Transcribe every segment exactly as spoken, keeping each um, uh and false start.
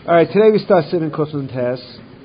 All right, today we start Siman Kuf Nun Tes.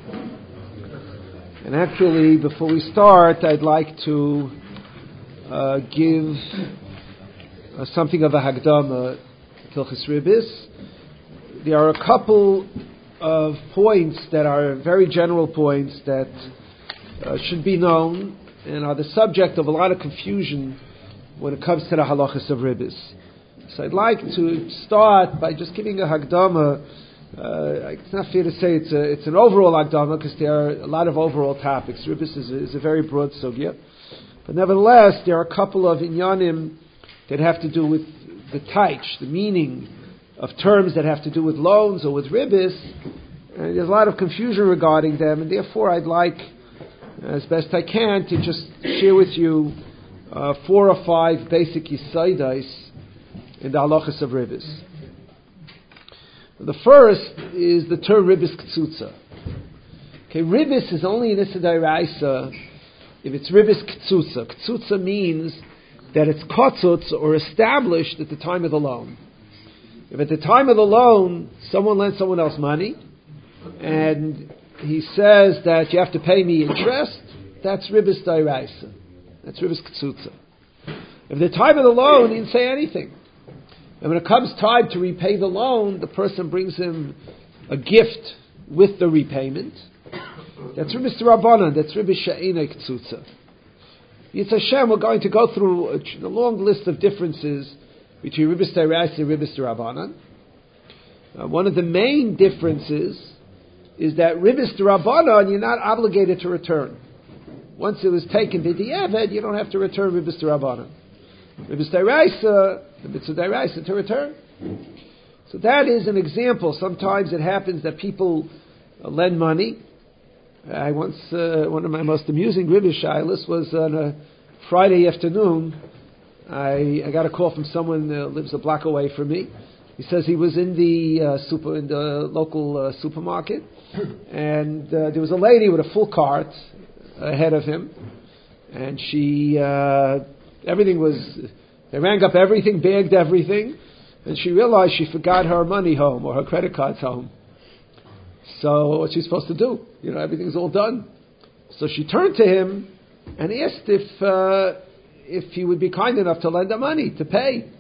And actually, before we start, I'd like to uh, give uh, something of a Hagdama to Hilchos Ribis. There are a couple of points that are very general points that uh, should be known and are the subject of a lot of confusion when it comes to the halachas of Ribis. So I'd like to start by just giving a Hagdama. Uh, it's not fair to say it's a, it's an overall Hagdama because there are a lot of overall topics. Ribis is a, is a very broad sugya. But nevertheless, there are a couple of inyanim that have to do with the taich, the meaning of terms that have to do with loans or with Ribis. And there's a lot of confusion regarding them, and therefore I'd like, as best I can, to just share with you uh, four or five basic yisaidais in the halachas of Ribis. The first is the term Ribis Ktsutsa. Okay, Ribis is only an Issa D'Oraisa if it's Ribis Ktsutsa. Ktsutsa means that it's kotzutz or established at the time of the loan. If at the time of the loan someone lends someone else money and he says that you have to pay me interest, that's Ribis D'Oraisa. That's Ribis Ktsutsa. If at the time of the loan he didn't say anything, and when it comes time to repay the loan, the person brings him a gift with the repayment. That's Ribis Rabbanan. That's Ribis She'ena Ktsutsa. Yitz Hashem, we're going to go through a, a long list of differences between Ribis D'Oraisa and Ribis Rabbanan. Uh, one of the main differences is that Ribis Rabbanan you're not obligated to return. Once it was taken b'di'evet, you don't have to return Ribis Rabbanan. Ribis D'Oraisa, the mitzvah D'Oraisa to return. So that is an example. Sometimes it happens that people uh, lend money. I once, uh, one of my most amusing Ribis Shilas was on a Friday afternoon. I, I got a call from someone who uh, lives a block away from me. He says he was in the uh, super in the local uh, supermarket, and uh, there was a lady with a full cart ahead of him, and she. Uh, Everything was, they rang up everything, bagged everything, and she realized she forgot her money home or her credit cards home. So what's she supposed to do? You know, everything's all done. So she turned to him and asked if uh, if he would be kind enough to lend her money to pay.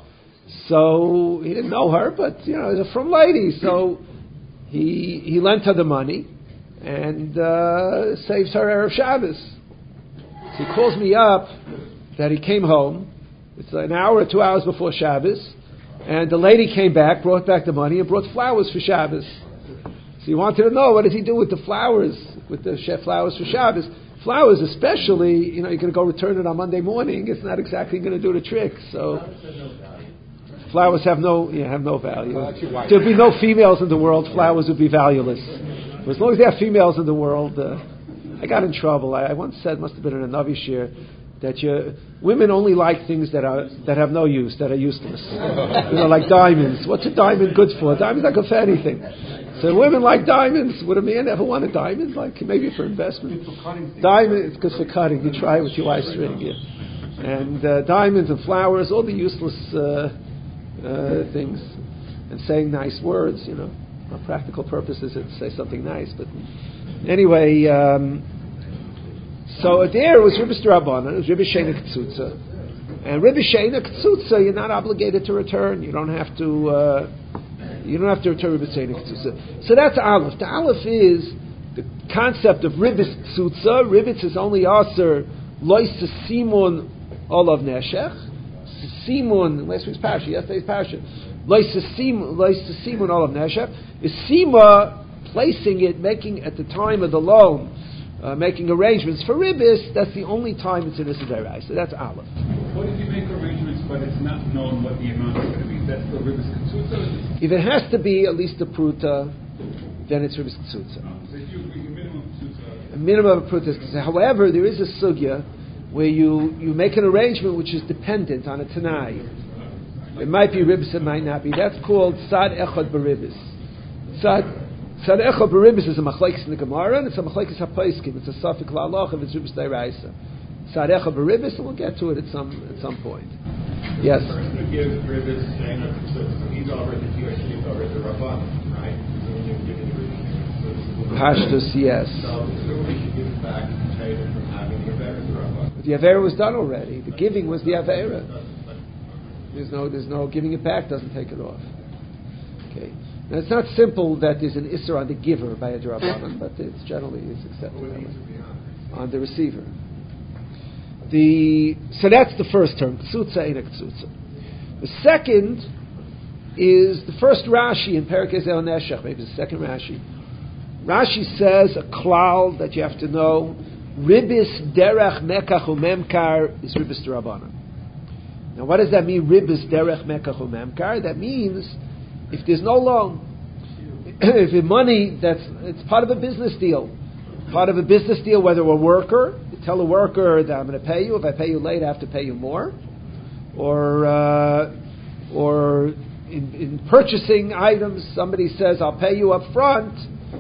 So he didn't know her, but you know, it's a from lady. So he he lent her the money and uh, saves her Erev Shabbos. So he calls me up that he came home. It's an hour or two hours before Shabbos, and the lady came back, brought back the money, and brought flowers for Shabbos. So he wanted to know, what does he do with the flowers, with the chef flowers for Shabbos? Flowers especially, you know, you're going to go return it on Monday morning. It's not exactly going to do the trick. So flowers have no, yeah, have no value. There'd be no females in the world. Flowers would be valueless. But as long as there are females in the world, uh, I got in trouble. I, I once said, must have been in a Navi shir, that you, women only like things that are that have no use, that are useless. You know, like diamonds. What's a diamond good for? A diamond's not good for anything. So women like diamonds. Would a man ever want a diamond? Like maybe for investment. Diamond, it's good for cutting. You try it with your wife's ring. Yeah. And uh, diamonds and flowers, all the useless uh, uh, things. And saying nice words, you know. For practical purposes, it's say something nice. But anyway, um, so there was Ribis D'Rabbanan, it was Ribis She'ena Ktsutsa, and Ribis She'ena Ktsutsa you're not obligated to return. You don't have to. Uh, you don't have to return Ribis She'ena Ktsutsa. So that's Aleph. The Aleph is the concept of Ribis Ktsutsa. Ribis is only aser lois simun olav neshech. Simun last week's parasha, yesterday's parasha. Lois simun olav neshech is sima placing it, making at the time of the loan. Uh, making arrangements for Ribis, that's the only time it's in Issa D'Oraisa. So that's Aleph. What if you make arrangements but it's not known what the amount is going to be? That's the Ribis Ktsutsa? If it has to be at least a pruta, then it's Ribis Ktsutsa. Oh, so if you agree a minimum of Ktsutsa... A minimum of a pruta is Ktsutsa. However, there is a sugya where you, you make an arrangement which is dependent on a Tanai. It might be Ribis, it might not be. That's called Sad Echad B'Ribis. Sad... Sad Echad B'Ribis is a machlekes in the Gemara, and it's a machlekes hapaiskim. It's a safek la'alach if it's Ribis D'Oraisa. Sad Echad B'Ribis, and we'll get to it at some at some point. Yes. The person who gives Ribis She'ena Ktsutsa, he's already he or she is already the Rabban, right? So when you Pashtus, yes. So we should give it back to trade it from having the Avera. But the Avera was done already. The giving was the Avera. There's no, there's no giving it back doesn't take it off. Okay. Now it's not simple that there's an Isser on the giver by a Drabanan, but it's generally it's accepted that way. On the receiver. The so that's the first term, Ktsutsa Eina Ktsutsa. The second is the first Rashi in Perek Ezel Neshech, maybe the second Rashi. Rashi says a klal that you have to know: Ribis derech mekach umemkar is ribis derabanan. Now, what does that mean? Ribis derech mekach umemkar. That means if there's no loan, if the money that's it's part of a business deal, part of a business deal, whether a worker, you tell a worker that I'm going to pay you. If I pay you late, I have to pay you more, or uh, or in, in purchasing items, somebody says I'll pay you up front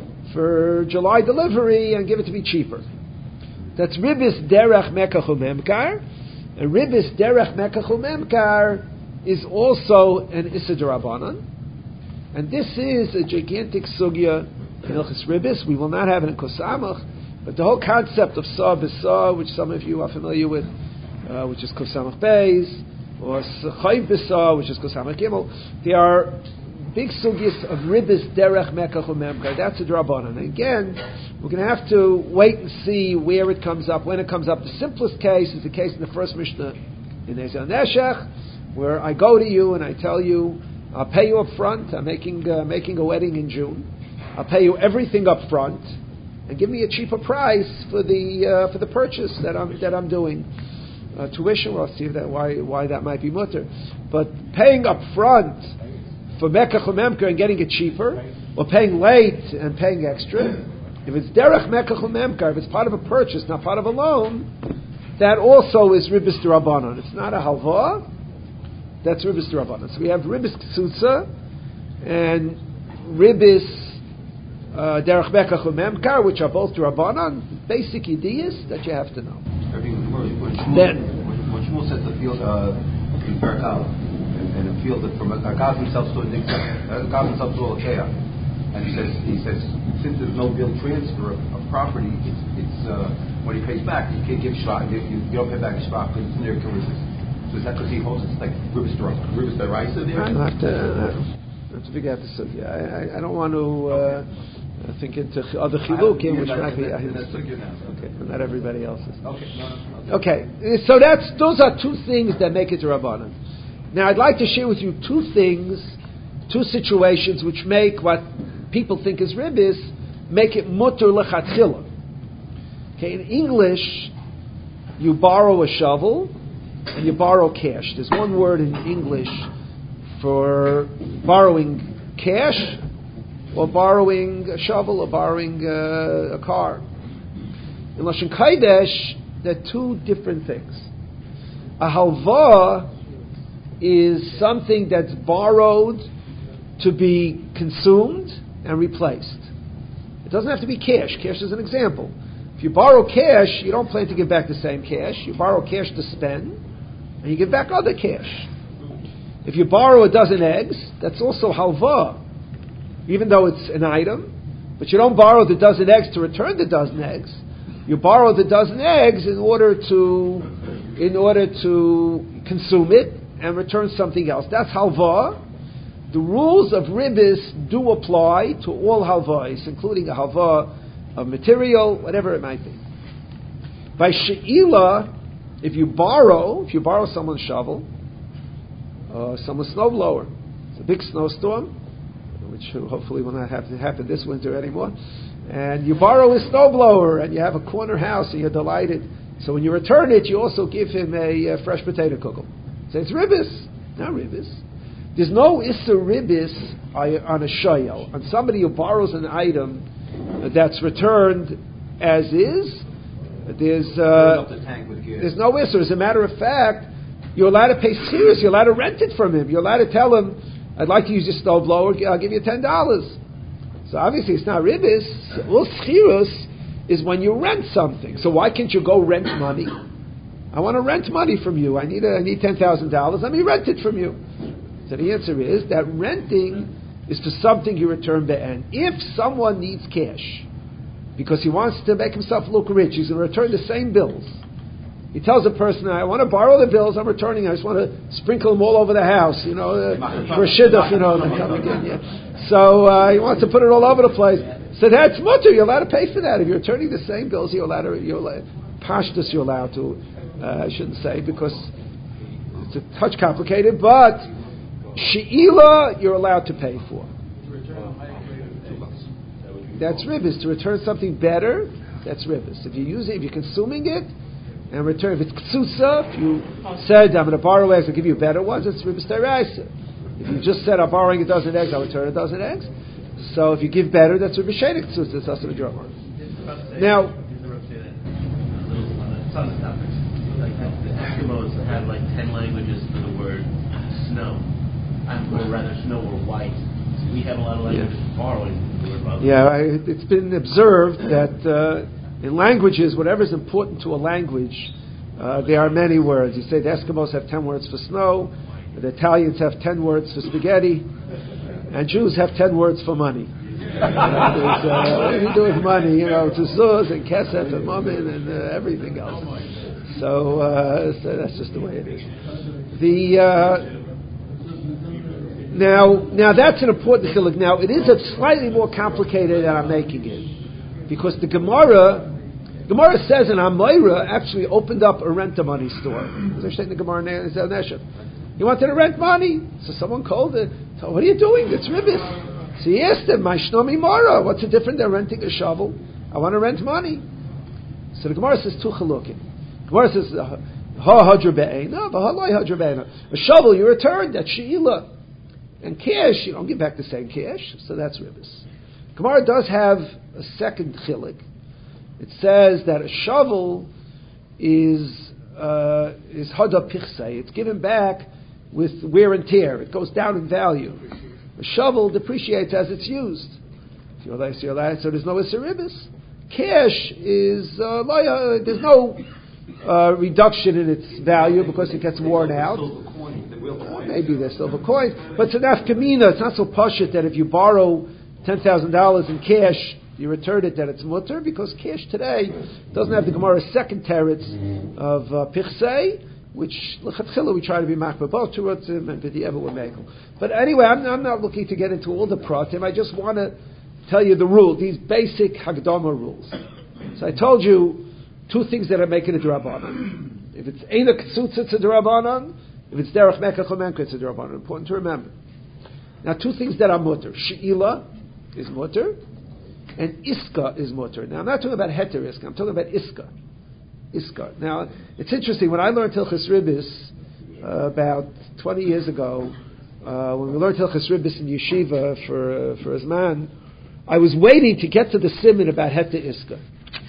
for July delivery and give it to me cheaper. That's ribis derech mekach umemkar, and ribis derech mekach umemkar is also an issa derabanan, and this is a gigantic sugya in Hilchos Ribis. We will not have it in Kosamach, but the whole concept of Sa B'Sa, which some of you are familiar with, uh, which is Kosamach Beis, or Chayv B'Sa, which is Kosamach Gimel, they are big sugyas of Ribis Derech Mekach Umemkar. That's a Drabanan. And again, we're going to have to wait and see where it comes up, when it comes up. The simplest case is the case in the first Mishnah in Ezel Neshech, where I go to you and I tell you, I'll pay you up front. I'm making uh, making a wedding in June. I'll pay you everything up front, and give me a cheaper price for the uh, for the purchase that I'm that I'm doing. Uh, tuition, we'll see that why why that might be mutter, but paying up front for mekach umemkar and getting it cheaper, or paying late and paying extra. If it's derech mekach umemkar, if it's part of a purchase, not part of a loan, that also is ribis derabanan. It's not a halva. That's ribis derabanan. So we have ribis ktsutsa and ribis uh, derech mekach umemkar, which are both derabanan. Basic ideas that you have to know. When Shmuel, Then, when Shmuel says the field uh, in Perkal, and a field that from God himself to God himself to Achaia, and he says he says since there's no real transfer of, of property, it's, it's uh, when he pays back, you can't give shvach. You, you, you don't pay back shvach because it's near kibbutz. So is that because he holds it's like ribis ribis deraisa there? I have to, uh, have to figure out the sugya. I, I, I don't want to uh, think into other chilukim, which might be. Okay, but not everybody else's. Okay, no, no, okay. okay, so that's those are two things that make it Rabbanan. Now, I'd like to share with you two things, two situations which make what people think is ribis, make it mutter lechatchila. Okay, in English, you borrow a shovel and you borrow cash. There's one word in English for borrowing cash, or borrowing a shovel, or borrowing uh, a car. In Lashon Kodesh, there are two different things. A halva is something that's borrowed to be consumed and replaced. It doesn't have to be cash. Cash is an example. If you borrow cash, you don't plan to give back the same cash. You borrow cash to spend, and you give back other cash. If you borrow a dozen eggs, that's also halva, even though it's an item, but you don't borrow the dozen eggs to return the dozen eggs. You borrow the dozen eggs in order to in order to consume it and return something else. That's halva. The rules of ribis do apply to all halvais, including a halva of material, whatever it might be. By she'ila, if you borrow, if you borrow someone's shovel, uh, someone's snowblower, it's a big snowstorm, which hopefully will not have to happen this winter anymore, and you borrow his snowblower and you have a corner house and you're delighted. So when you return it, you also give him a, a fresh potato kugel. So it's ribis, not ribis. There's no issa ribis on a shayel, on somebody who borrows an item that's returned as is. There's uh, there's no issa. As a matter of fact, you're allowed to pay serious. You're allowed to rent it from him. You're allowed to tell him, "I'd like to use your snowblower. I'll give you ten dollars." So obviously it's not ribis. Well, schirus is when you rent something. So why can't you go rent money? I want to rent money from you. I need a, I need ten thousand dollars. Let me rent it from you. So the answer is that renting is for something you return be'en. If someone needs cash, because he wants to make himself look rich. He's going to return the same bills. He tells a person, I want to borrow the bills, I'm returning, I just want to sprinkle them all over the house, you know, uh, for a shidduch, you know, and come again, yeah. So uh, he wants to put it all over the place. So that's mutter, you're allowed to pay for that. If you're returning the same bills, you're allowed to, you're allowed, pashtus you're allowed to, uh, I shouldn't say, because it's a touch complicated, but she'ila you're allowed to pay for. That's ribis. To return something better, that's ribis. If you use it, if you're consuming it, and return, if it's ktsutsa, if you said, I'm going to borrow eggs, I'll give you better ones, it's ribis deraisa. If you just said, I'm borrowing a dozen eggs, I'll return a dozen eggs. So if you give better, that's ribis sheinik ktsutsa, it's also a drama. Now, like the Eskimos had like ten languages for the word snow, and or rather snow or white. So we have a lot of languages yeah. for borrowing the word rather. Yeah, I, it's been observed that uh, in languages, whatever is important to a language, uh, there are many words. You say the Eskimos have ten words for snow, the Italians have ten words for spaghetti, and Jews have ten words for money. uh, uh, what do you do with money? You know, tezuz and kesef and mammon and uh, everything else. So, uh, so that's just the way it is. The uh, now, now that's an important thing. Now, it is a slightly more complicated than I'm making it, because the Gemara, Gemara says in Amayra actually opened up a rent-a-money store. They're saying the Gemara is a Neshet. He wanted to rent money, so someone called it. So, what are you doing? It's ribis. So he asked him, "My shnomi mara. What's the difference? They're renting a shovel. I want to rent money." So the Gemara says two chalukim. Gemara says, "Ha hadra be'ena, v'haloi hadra be'ena." A shovel you return, that's she'ila, and cash you don't give back the same cash, so that's ribis. Gemara does have a second chilik. It says that a shovel is uh, is hada pichsei. It's given back with wear and tear. It goes down in value. A shovel depreciates as it's used. So there's no issur ribis. Cash is uh, there's no Uh, reduction in its value because it gets worn out. Uh, maybe there's silver coins, but it's an afkamina. It's not so pashut that if you borrow ten thousand dollars in cash, you return it, that it's mutter, because cash today doesn't have the Gemara's second teretz of uh, pichsei, which l'chatchila we try to be makbeh both terutzim and b'di'eva w'mekel. But anyway, I'm, I'm not looking to get into all the pratim. I just want to tell you the rule, these basic hagdama rules. So I told you two things that are making a drabanan. If it's eina ktsutza, it's a drabanan. If it's derech mekach lemenka, it's a drabanan. Important to remember. Now, two things that are mutter. She'ila is mutter, and iska is mutter. Now, I'm not talking about heter iska. I'm talking about iska. Iska. Now, it's interesting. When I learned Hilchos Ribis uh, about twenty years ago, uh, when we learned Hilchos Ribis in yeshiva for uh, for Azman, I was waiting to get to the siman about heter iska.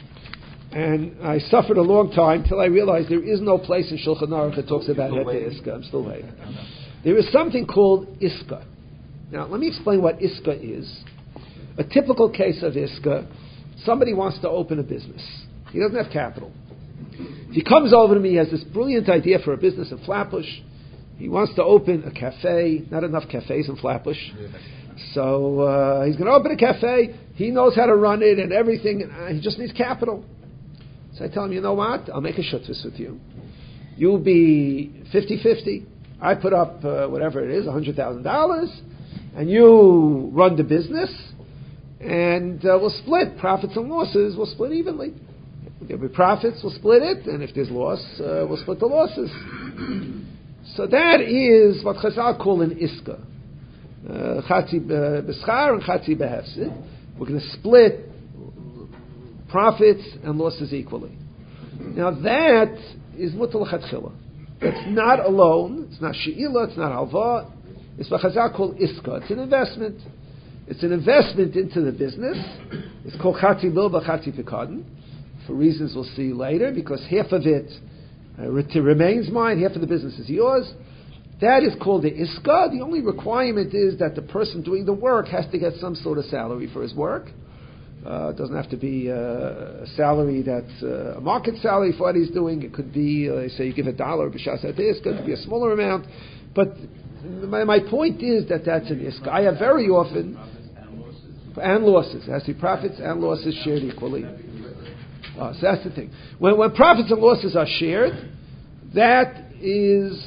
And I suffered a long time till I realized there is no place in Shulchan Aruch that talks about heter iska. I'm still waiting. There is something called iska. Now, let me explain what iska is. A typical case of iska, somebody wants to open a business. He doesn't have capital. He comes over to me, he has this brilliant idea for a business in Flatbush. He wants to open a cafe. Not enough cafes in Flatbush. So uh, he's going to open a cafe. He knows how to run it and everything. And, uh, he just needs capital. So I tell him, you know what? I'll make a shutvis with you. You'll be fifty-fifty. I put up uh, whatever it is, one hundred thousand dollars, and you run the business, and uh, we'll split profits and losses. We'll split evenly. If there'll be profits, we'll split it, and if there's loss, uh, we'll split the losses. So that is what Chazal call an iska. Chatzi b'schar and chatzi b'hefsid. We're going to split profits and losses equally. Now that is mutal chatchila. It's not a loan. It's not she'ila. It's not halva. It's what Chazal called iska. It's an investment. It's an investment into the business. It's called chatzi bilba chatzi pikadon, for reasons we'll see later, because half of it uh, remains mine, half of the business is yours. That is called the iska. The only requirement is that the person doing the work has to get some sort of salary for his work. Uh, it doesn't have to be uh, a salary that's uh, a market salary for what he's doing. It could be, uh, say, you give a dollar b'shas iska. It could be a smaller amount. But my, my point is that that's an iska. I have very often. and losses. It has to be profits and losses shared equally. Uh, so that's the thing. When, when profits and losses are shared, that is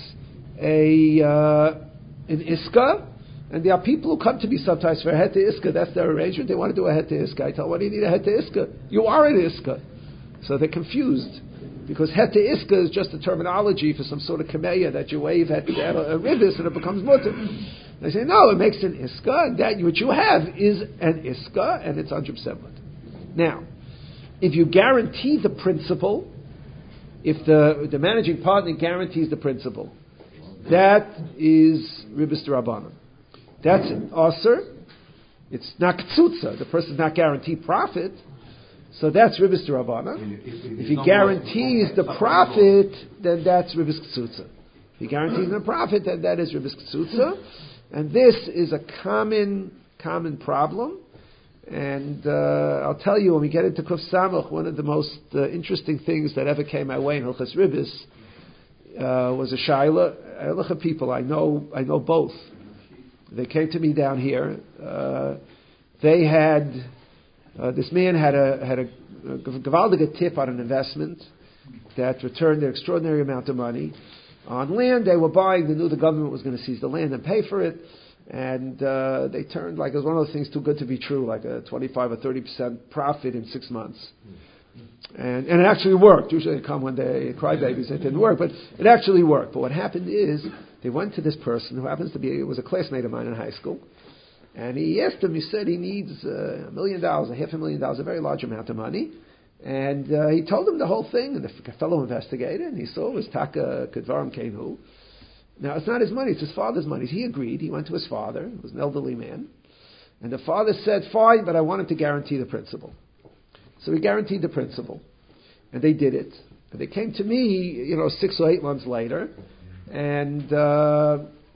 a uh, an iska, and there are people who come to me sometimes for a het to iska. That's their arrangement. They want to do a het to iska. I tell them, why do you need a het to iska? You are an iska. So they're confused. Because het to iska is just a terminology for some sort of kameya that you wave at, at a, a ribis and it becomes mutter. They say, no, it makes an iska, and that what you have is an iska, and it's one hundred percent mutter. Now, if you guarantee the principal, if the the managing partner guarantees the principal, that is ribis d'Rabbanan. That's an aser. It's not ktsutza. The person's not guaranteed profit. So that's ribis d'Rabbanan. If he guarantees the profit, then that's ribis ktsutza. If he guarantees the profit, then that is ribis ktsutza. And this is a common, common problem. And uh, I'll tell you, when we get into Kuf Samach, one of the most uh, interesting things that ever came my way in Hilchas Ribis uh, was a shaila. I look at people, I know, I know both. They came to me down here. Uh, they had... Uh, this man had a had a, a gewaldige tip on an investment that returned an extraordinary amount of money on land they were buying. They knew the government was going to seize the land and pay for it, and uh, they turned like it was one of those things too good to be true, like a twenty-five or thirty percent profit in six months. And and it actually worked. Usually they come when they cry babies. It didn't work, but it actually worked. But what happened is they went to this person who happens to be it was a classmate of mine in high school. And he asked him, he said he needs uh, a million dollars, a half a million dollars, a very large amount of money. And uh, he told him the whole thing, and the fellow investigated, and he saw it was Taka Kedvarim Kenu. Now, it's not his money, it's his father's money. He agreed. He went to his father, who was an elderly man. And the father said, fine, but I want him to guarantee the principal. So he guaranteed the principal. And they did it. And they came to me, you know, six or eight months later, and uh,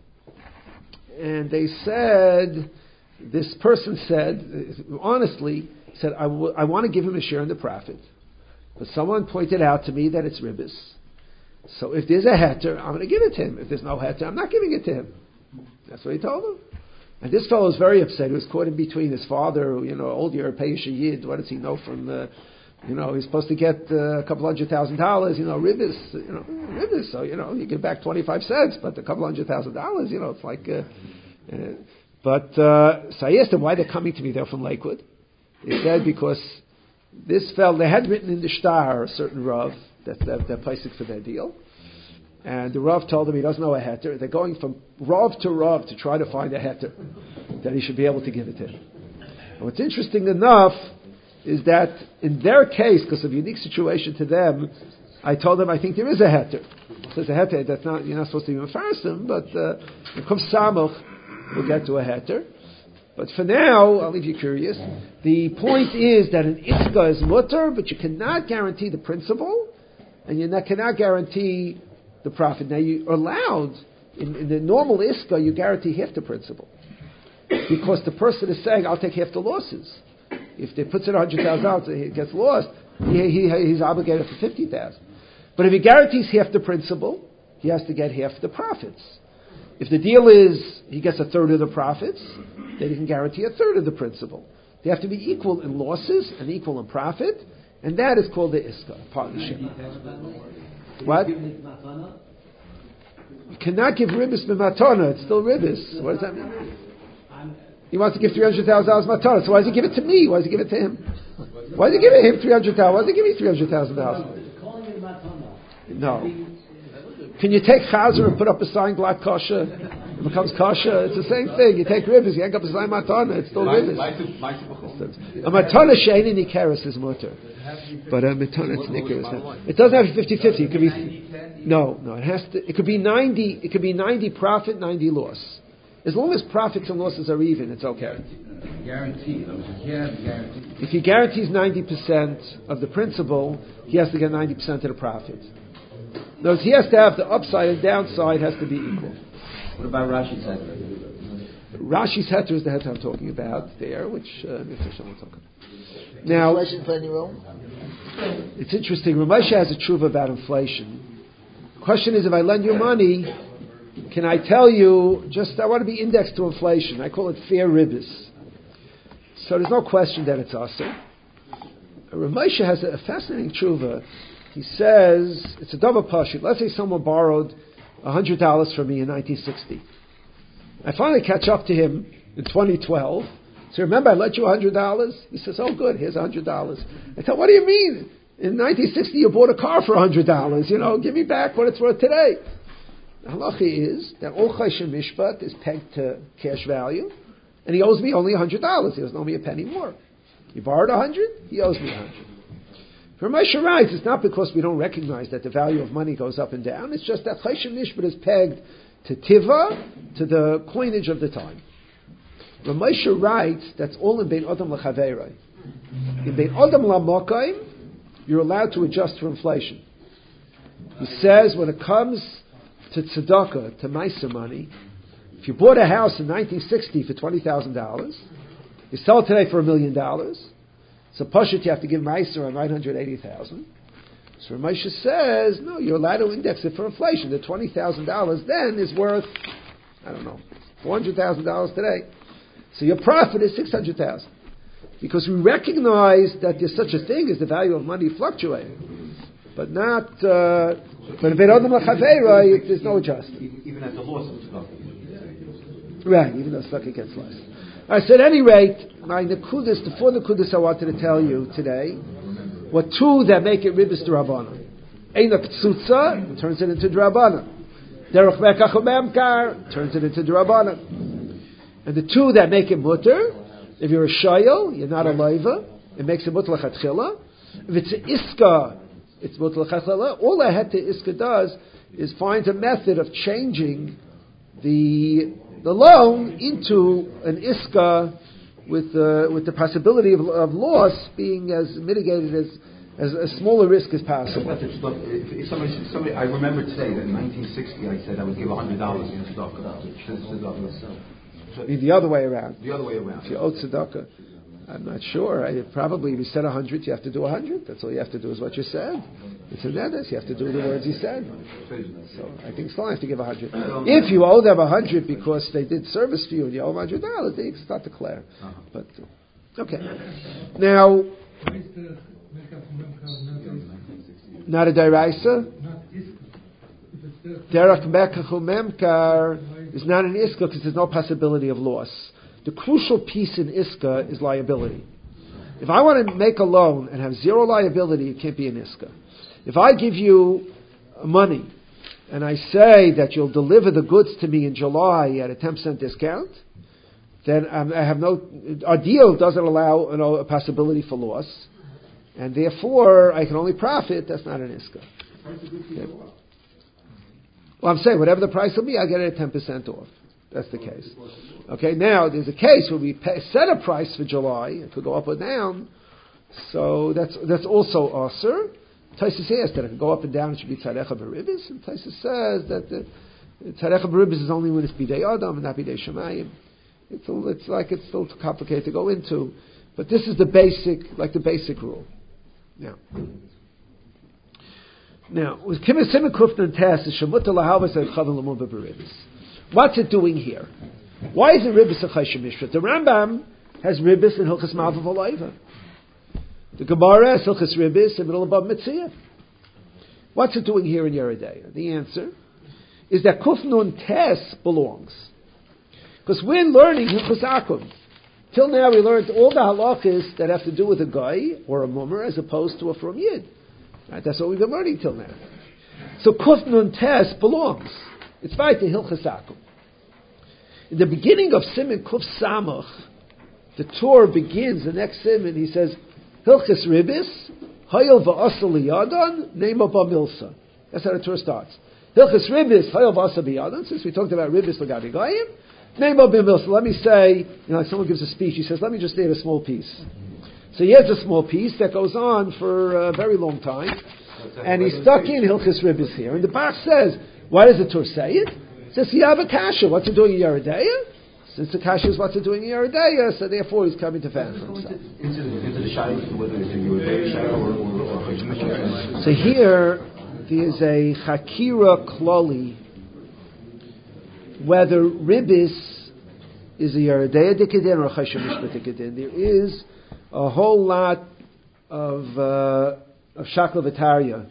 and they said... This person said, honestly, said, I, w- I want to give him a share in the profit. But someone pointed out to me that it's ribis. So if there's a heter, I'm going to give it to him. If there's no heter, I'm not giving it to him. That's what he told him. And this fellow was very upset. He was caught in between his father, you know, old European Yid. What does he know from, uh, you know, he's supposed to get uh, a couple hundred thousand dollars, you know, ribis, you know, ribis. So, you know, you give back twenty-five cents, but a couple hundred thousand dollars, you know, it's like... Uh, uh, But uh, so I asked them why they're coming to me. They're from Lakewood. They said because this fellow, they had written in the shtar a certain Rav that they're, they're placing for their deal. And the Rav told them he doesn't know a heter. They're going from Rav to Rav to try to find a heter that he should be able to give it to him. And what's interesting enough is that in their case, because of a unique situation to them, I told them I think there is a heter. So it's a heter that's not, you're not supposed to even farce them, but uh, it comes Samuch. We'll get to a heter. But for now, I'll leave you curious. The point is that an iska is mutter, but you cannot guarantee the principal, and you not, cannot guarantee the profit. Now, you are allowed, in, in the normal iska, you guarantee half the principal. Because the person is saying, I'll take half the losses. If they puts in one hundred thousand dollars and it gets lost, he, he, he's obligated for fifty thousand dollars. But if he guarantees half the principal, he has to get half the profits. If the deal is he gets a third of the profits, then he can guarantee a third of the principal. They have to be equal in losses and equal in profit, and that is called the iska, partnership. What? You cannot give ribis b'matana. It's still ribis. What does that mean? He wants to give three hundred thousand dollars matana. So why does he give it to me? Why does he give it to him? Why does he give it him three hundred thousand? Why does he give me three hundred thousand dollars? No. Can you take chazer and put up a sign black kosher? It becomes kosher. It's the same thing. You take ribis, you hang up a sign matana. It's still ribis. A matana she'eni nikeres is mutter, but a matana it's nikeres. It doesn't have to be fifty-fifty. It could be no, no. It has to. It could be ninety. It could be ninety profit, ninety loss. As long as profits and losses are even, it's okay. Guarantee. If he guarantees ninety percent of the principal, he has to get ninety percent of the profit. In other words, he has to have the upside and downside has to be equal. What about Rashi's heter? Rashi's heter is the heter I'm talking about there, which uh, we'll talk about. Now, it's interesting. Ramosha has a tshuva about inflation. The question is, if I lend you money, can I tell you, just, I want to be indexed to inflation. I call it fair ribis. So there's no question that it's asur. Rav Moshe has a fascinating tshuva. He says, it's a double pashut. Let's say someone borrowed one hundred dollars from me in nineteen sixty. I finally catch up to him in twenty twelve. So remember I lent you one hundred dollars? He says, oh good, here's one hundred dollars. I tell him, what do you mean? In nineteen sixty you bought a car for one hundred dollars. You know, give me back what it's worth today. The halacha is that all chayshim mishpat is pegged to cash value, and he owes me only one hundred dollars. He doesn't owe me a penny more. He borrowed one hundred dollars, he owes me one hundred dollars. For Moshe writes, it's not because we don't recognize that the value of money goes up and down. It's just that chayshim mishpat is pegged to tiva, to the coinage of the time. Rav Moshe writes, that's all in Bein Adam L'Chaveiroi. In Bein Adam L'Mokayim, you're allowed to adjust for inflation. He says when it comes to tzedakah, to meiser money, if you bought a house in nineteen sixty for twenty thousand dollars, you sell it today for a million dollars, so pashut you have to give meiser on nine hundred eighty thousand dollars. So Rav Moshe says, no, you're allowed to index it for inflation. The twenty thousand dollars then is worth, I don't know, four hundred thousand dollars today. So your profit is six hundred thousand dollars. Because we recognize that there's such a thing as the value of money fluctuating. But not, uh, but if it doesn't have there's no adjustment. Even at the loss of tzedakah. Right, even though tzedakah gets less. All right, so at any rate, my nekudas, the four nekudas I wanted to tell you today, what two that make it ribis d'Rabbanan. Eina ktsutza turns it into d'Rabbanan. Derech mekach u'memkar turns it into d'Rabbanan. And the two that make it mutter, if you're a shayel, you're not a leiva, it makes it mutter l'chatchila. If it's an iska, it's mutter l'chatchila. All a heta iska does is finds a method of changing the the loan into an iska with uh, with the possibility of, of loss being as mitigated as as a smaller risk as possible. If, if somebody, somebody, I remember today that in nineteen sixty I said I would give one hundred dollars in tzedakah. I mean, the other way around. The other way around. If you owe tzedakah, I'm not sure. I, probably if you said one hundred, you have to do one hundred. That's all you have to do is what you said. It's a nedes. You have to do the words you said. So I think still I have to give one hundred. If you owe them one hundred because they did service for you and you owe one hundred dollars, then you can start to declare. Uh-huh. But, okay. Now, not a deraisa? Derech mekach u'memkar is not an iska because there's no possibility of loss. The crucial piece in iska is liability. If I want to make a loan and have zero liability, it can't be an iska. If I give you money and I say that you'll deliver the goods to me in July at a ten percent discount, then um, I have no, our deal doesn't allow you know, a possibility for loss, and therefore I can only profit. That's not an iska. Okay. Well, I'm saying whatever the price will be, I get it at ten percent off. That's the case. Okay, now there's a case where we pay, set a price for July. It could go up or down. So that's that's also asur. Taisus says that it can go up and down. It should be tzarecha b'ribis. And Taisus says that the tzarecha b'ribis is only when it's bidei adam and not bidei shemayim. It's a, it's like it's still too complicated to go into. But this is the basic, like the basic rule. Now. Now, with Kimmel Simon Kufnan Tess, Shemutta Lahavas and Chavan Lamon B'Ribis. What's it doing here? Why is it Ribis a Chayshim Mishra? The Rambam has Ribis in Hilchas Malvav Olayva. The Gemara has Hilchas Ribis in Middle of Bab Mitzvah. What's it doing here in Yeridea? The answer is that Kufnun Tess belongs. Because we're learning Hilchas Akum. Till now we learned all the halachas that have to do with a guy or a mummer as opposed to a from Yid. Right, that's what we've been learning till now. So Kuf Nun Tes belongs. It's right to Hilchas Akum. In the beginning of Siman Kuf Samach, the Torah begins, the next Siman, he says, Hilchas Ribis, Hayel V'asa Liyadon, Neima B'milsa. That's how the Torah starts. Hilchas Ribis, Hayel V'asa B'yadon, since we talked about Ribis L'Gabi Goyim, Neima B'milsa. Let me say, you know, like someone gives a speech, he says, let me just name a small piece. So here's a small piece that goes on for a very long time, and he's stuck in Hilchas Ribis here. And the Bach says, why does the Torah say it? It says, Yav Kasha, what's it doing in Yeridea? Since the Kasha is what's it doing in Yeridea, so therefore he's coming to fend for himself. So here, there's a Chakira Kloli, whether Ribis is a Yeridea Dikadin or a Choshen Mishpat Dikadin. There is a whole lot of uh, of Shakla V'Tarya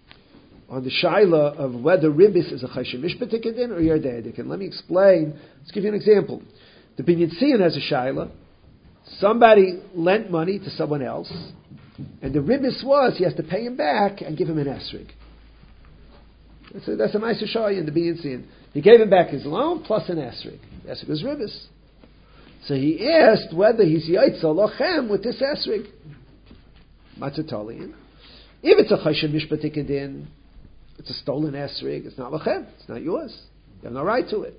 on the Shaila of whether Ribis is a Choshen Mishpat Dikadin or Yeridea Dikadin. Let me explain. Let's give you an example. The Binyan Tzion has a Shaila. Somebody lent money to someone else, and the Ribis was he has to pay him back and give him an esrig. That's a, that's a nice Shaya in the Binyan Tzion. He gave him back his loan plus an esrig. The esrig was Ribis. So he asked whether he's Yaitza Lochem with this esrig. Matzatolian. If it's a Choshen Mishpat Dikadin, it's a stolen esrig, it's not Lochem, it's not yours. You have no right to it.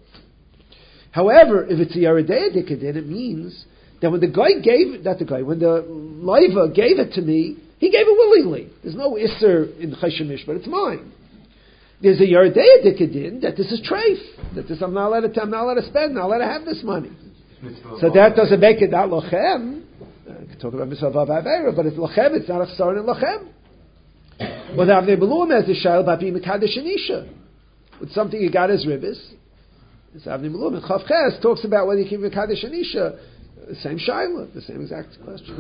However, if it's a Yeridea Dikadin, it means that when the guy gave, not the guy, when the Leiva gave it to me, he gave it willingly. There's no Isser in Choshen Mishpat, it's mine. There's a Yeridea Dikadin that this is treif, that this I'm not allowed to, I'm not allowed to spend, I'm not allowed to have this money. So that doesn't make it not Lochem. I can talk about Mitzvah V'Avera, but it's Lochem, it's not a Chsaron in Lochem. Well, the Avnei Beluim has the Shail about being Mekadesh Anisha. With something you got as Ribis. It's Avnei Beluim. And Chav Ches talks about whether you can Mekadesh Anisha. The same Shaila, the same exact question.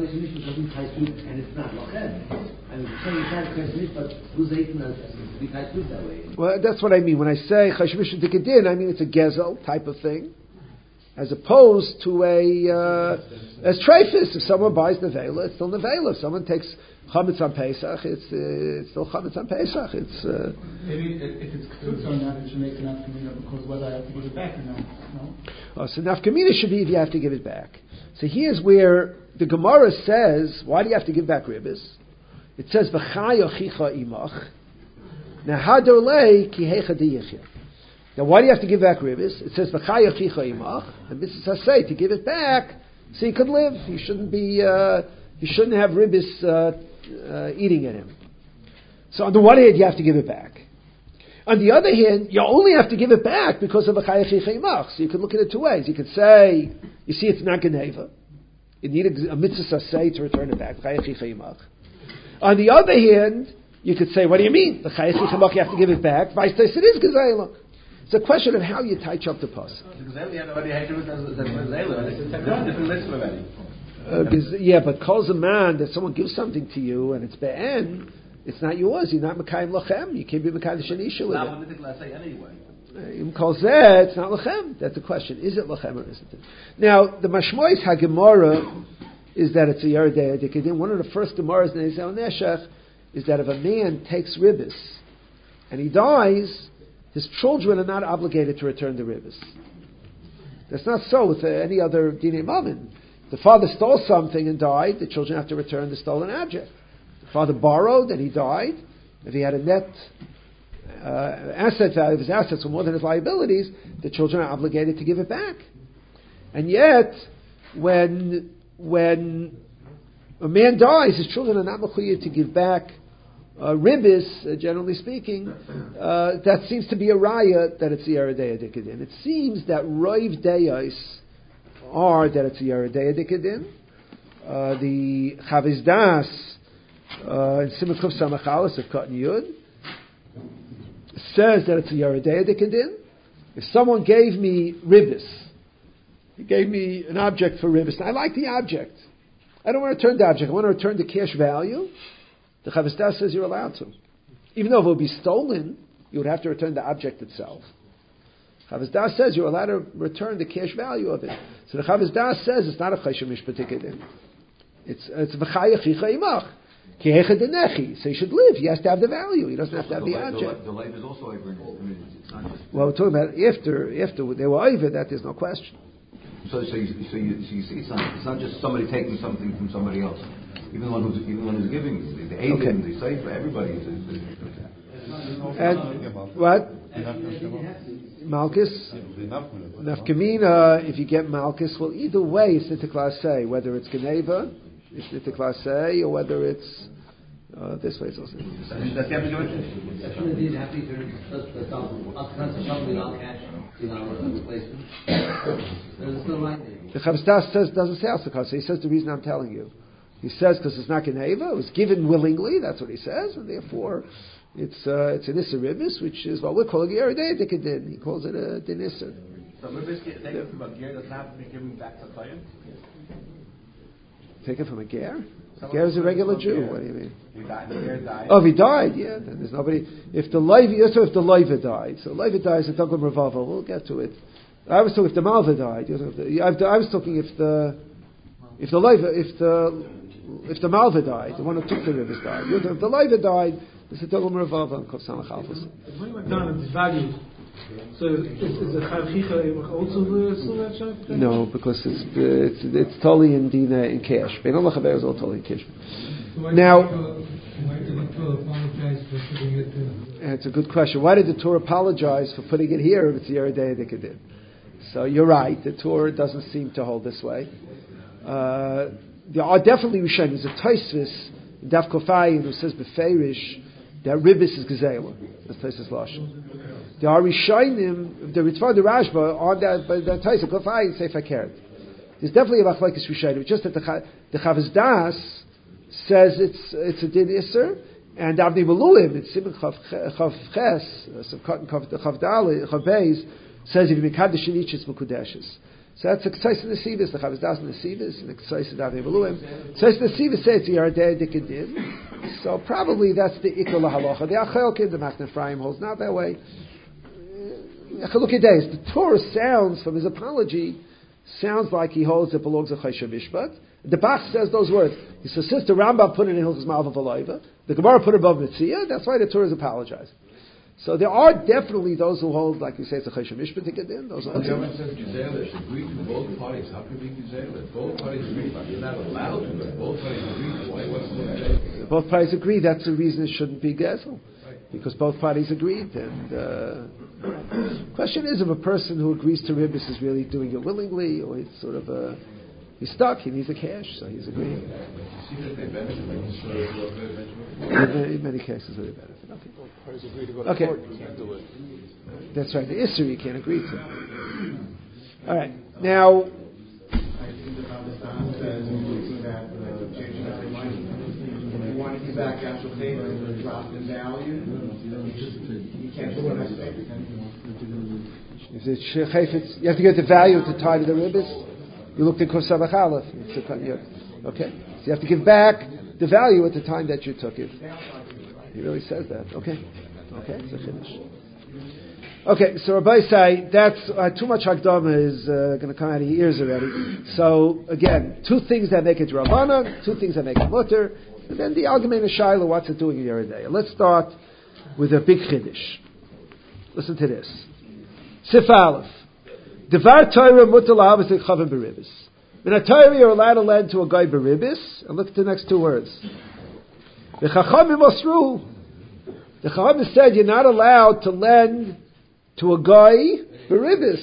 And it's not Lochem. I mean, so you can't Choshen Mishpat, who's eating us to be Chayshut that way? Well, that's what I mean. When I say Choshen Mishpat Dikadin, I mean it's a Gezel type of thing. As opposed to a uh, as treifus. If someone buys nevela, it's still nevela. If someone takes chametz on Pesach, it's uh, it's still chametz on Pesach. It's uh, maybe if it's ketutz or not, it should make an nafkamina because whether I have to give it back or not. No. Oh, so nafkamina should be if you have to give it back. So here's where the Gemara says, why do you have to give back ribis? It says v'chay ochicha imach. Now hador lei ki hecha diyichya. Now, why do you have to give back ribis? It says v'chay achicha imach, and this is say to give it back so he could live. He shouldn't be. Uh, he shouldn't have ribis uh, uh, eating at him. So, on the one hand, you have to give it back. On the other hand, you only have to give it back because of v'chay achicha imach. So you could look at it two ways. You could say, you see, it's not geneva. You need a, a mitzvah say to return it back. V'chay achicha imach. On the other hand, you could say, what do you mean? V'chay achicha imach, you have to give it back. Vice versa, it is gezeilah. It's a question of how you touch up the pasuk. Uh, yeah, but calls a man that someone gives something to you and it's be'en, it's not yours. You're not mekayim lochem. You can't be mekadesh anisha with it. Not what the say anyway. Uh, calls that it's not lochem. That's the question. Is it lochem or isn't it? Now the mashmois hagemara is that it's a Yeridea Dikadin. One of the first gemaras in Ezel Neshech is that if a man takes ribis and he dies, his children are not obligated to return the ribis. That's not so with uh, any other dinei mammon. The father stole something and died, the children have to return the stolen object. The father borrowed and he died. If he had a net uh, asset value of his assets were more than his liabilities, the children are obligated to give it back. And yet, when when a man dies, his children are not mechuyev to give back Uh, ribis, uh, generally speaking, uh, that seems to be a raya that it's a Yeridea Dikadin. It seems that Roiv Deyos are that it's a Yeridea Dikadin. Uh, the Chaviz Das uh, in Simon Kuf Samachalis of Katan Yud says that it's a Yeridea Dikadin. If someone gave me ribis, he gave me an object for ribis, and I like the object. I don't want to return the object. I want to return the cash value. The Chaviz Das says you're allowed to. Even though it would be stolen, you would have to return the object itself. Chaviz Das says you're allowed to return the cash value of it. So the Chaviz Das says it's not a Choshen Mishpat Dikadin. It's it's v'chay achicha imach. Ki hecha denechi. So he should live. He has to have the value. He doesn't have to have the, the object. The life is also over. I mean, it's not just. Well, we're talking about after after they were over. That there's no question. So, so, you, so, you, so you see, it's not, it's not just somebody taking something from somebody else. Even the one who's, even the one who's giving, the, the alien, okay. the safer, everybody is. is, is and what? Malchus? Nafkamina, if you get Malchus, well, either way, it's Nittiklas say, whether it's Geneva, it's Nittiklas say, or whether it's uh, this way, it's also. That's the The Chaviz Das says doesn't say Asakasa. He says the reason I'm telling you. He says because it's not Geneva, it was given willingly. That's what he says, and therefore It's uh, it's an Isser Ribis, which is what we're calling a Yeridei Dikadin. He calls it a Din Isser. So Ribis taken from a gear does not make him back to Koyim? Taken from a ger? A ger is a regular Jew. What do you mean? He died. The gear died. Oh, if he died, yeah. Then there's nobody. If the Levi, also if the Levi died, so Levi dies at Duglam Ravava. We'll get to it. I was talking if the Malva died. You know, if the, I was talking if the if the Levi, if the if the Malva died, the one who took the rivers died. You know, if the Levi died, it's a Duglam Ravava and Kov Samach Alphas. When you went down at the value, so is, is the Chav also the Sunnah? No, because it's it's it's totally in Dina in cash. Bein Allah Chaver is all totally in cash. Now. It's a good question. Why did the Torah apologize for putting it here if it's Yeridei Dikadin? So you're right. The Torah doesn't seem to hold this way. Uh, there are definitely Rishonim. There's a Tosfos in Daf Kofai who says beferish that Ribis is Gezeilah. That's Tosfos Lashon. There are Rishonim. The Ritva the Rashba on that by that Tosfos Kofai and Sefer Keret. There's definitely a Machlokes Rishonim. Just that the the Chavos Das says it's it's a din iser, and Avnei Maluim, it's Simon Chav Ches, some cotton Chav Dali, Chav Beis, says if you make Kaddish in each, it's Mekudeshes. So that's Exais in the Sivas, the Chavos Das in the Sivas, and Exais in Avnei Maluim. So it's the Sivas say it's Yeridei Dikadin. So probably that's the Ikol Halacha. The Achelkin, the Matna Ephraim holds not that way. Look at days. The Torah sounds from his apology sounds like he holds it belongs to Choshev Mishpat. The Bach says those words. He says, since the Rambam put it in Hilchos Malva V'Loiva, the Gemara put it above Mitzvah, that's why the Torah is apologized. So there are definitely those who hold, like you say, it's a Choshev Mishpat to get in. Those are the government says Gezeilah should agree to both parties. How can we Gezeilah? Both parties agree. You're not allowed to, but both parties agree. Why what's the Both parties agree. That's the reason it shouldn't be Gezel. Because both parties agreed. And uh, question is if a person who agrees to Ribis is really doing it willingly, or it's sort of a he's stuck, he needs a cash, so he's agreeing. In many cases, they benefit. Okay. Okay. That's right. The Isser you can't agree to. All right. Now, want to give back actual favor and drop in value, you can't do what I say. If it's, you have to get the value at the time of the ribbis. You looked at Kosavach Aleph. Okay. So you have to give back the value at the time that you took it. He really says that. Okay. Okay. It's a finish. Okay. So Rabbi say that's uh, too much Hakdama is uh, going to come out of your ears already. So again, two things that make it Rabbana, two things that make it Mutter. And then the argument of Shiloh, what's it doing in Yeridei? Let's start with a big Chiddush. Listen to this. Sif Aleph. Devar Torah mutar lahavas lechavim beribis. In a Torah, you're allowed to lend to a guy beribis. And look at the next two words. The Chachamim osru. The Chachamim said you're not allowed to lend to a guy beribis.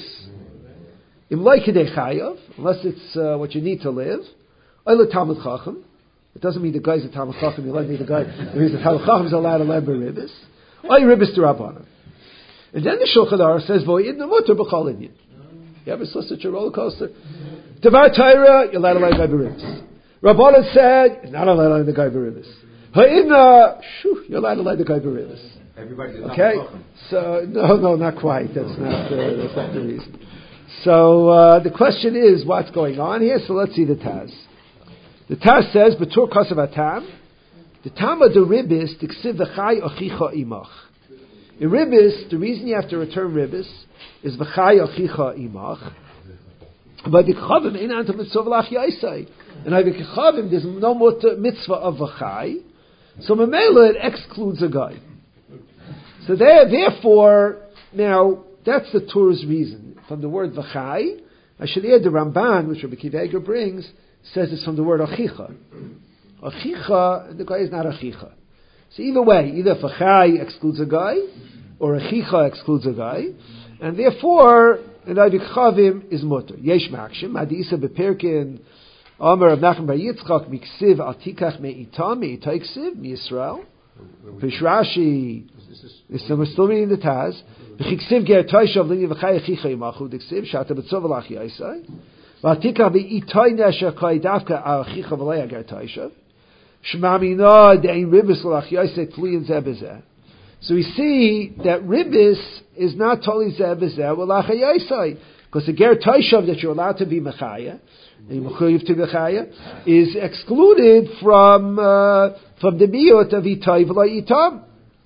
Im loikidei chayav, unless it's uh, what you need to live. Oile Talmud Chacham. It doesn't mean the guy's a Talmud Chacham, you lend me the guy. It means the Talmud Chacham is allowed to lend beribis. Oy ribis to Rabbanan. And then the Shulchan Aruch says, Vo'id nemuter b'chol inyan. You ever saw such a roller coaster? Devar Torah, you're allowed to lend the guy beribis. Rabbanan said, you're not allowed to lend the guy beribis. Ha'idna, shoo, you're allowed to lend the guy beribis. Everybody's okay? So, no, no, not quite. That's not, uh, that's not the reason. So, uh, the question is, what's going on here? So let's see the Taz. The Taz says, B'tur kasav atam, the Tama de ribis, tiksiv v'chai ochicha imach. In ribis, the reason you have to return ribis is v'chai ochicha imach. But the Kechavim ain't anta mitzvah v'lach yaisai. And by the Kechavim, there's no mitzvah of v'chai. So Mamela, it excludes a guy. So there, therefore, now, that's the Torah's reason. From the word v'chai, I should add the Ramban, which Rabbi Akiva Eiger brings, says it's from the word achicha. Achicha, the guy is not achicha. So either way, either v'chai excludes a guy, or achicha excludes a guy, and therefore, and Ivik Chavim is mutter. Yesh makshim, Hadisa beperkin, Omer of Nachman bar Yitzchak, miksiv al tikach me'itam, me'ita iksiv, mi-Yisrael. Pish Rashi, we're still reading the Taz, v'chiksiv ger toishav lini v'chai achicha imachu, diksiv, shata b'tzov alach yaisai, v'atikach me'itoi nesha koi davka al achicha v'lei agar toishav, shmamina de'in ribis l'ach yaisai tliyin zeh b'zeh. So we see that ribis is not totally zeh b'zeh v'lachayosai, because the ger toishav that you're allowed to be mechaya, to mechaya, is excluded from uh, from the miyot of itay v'la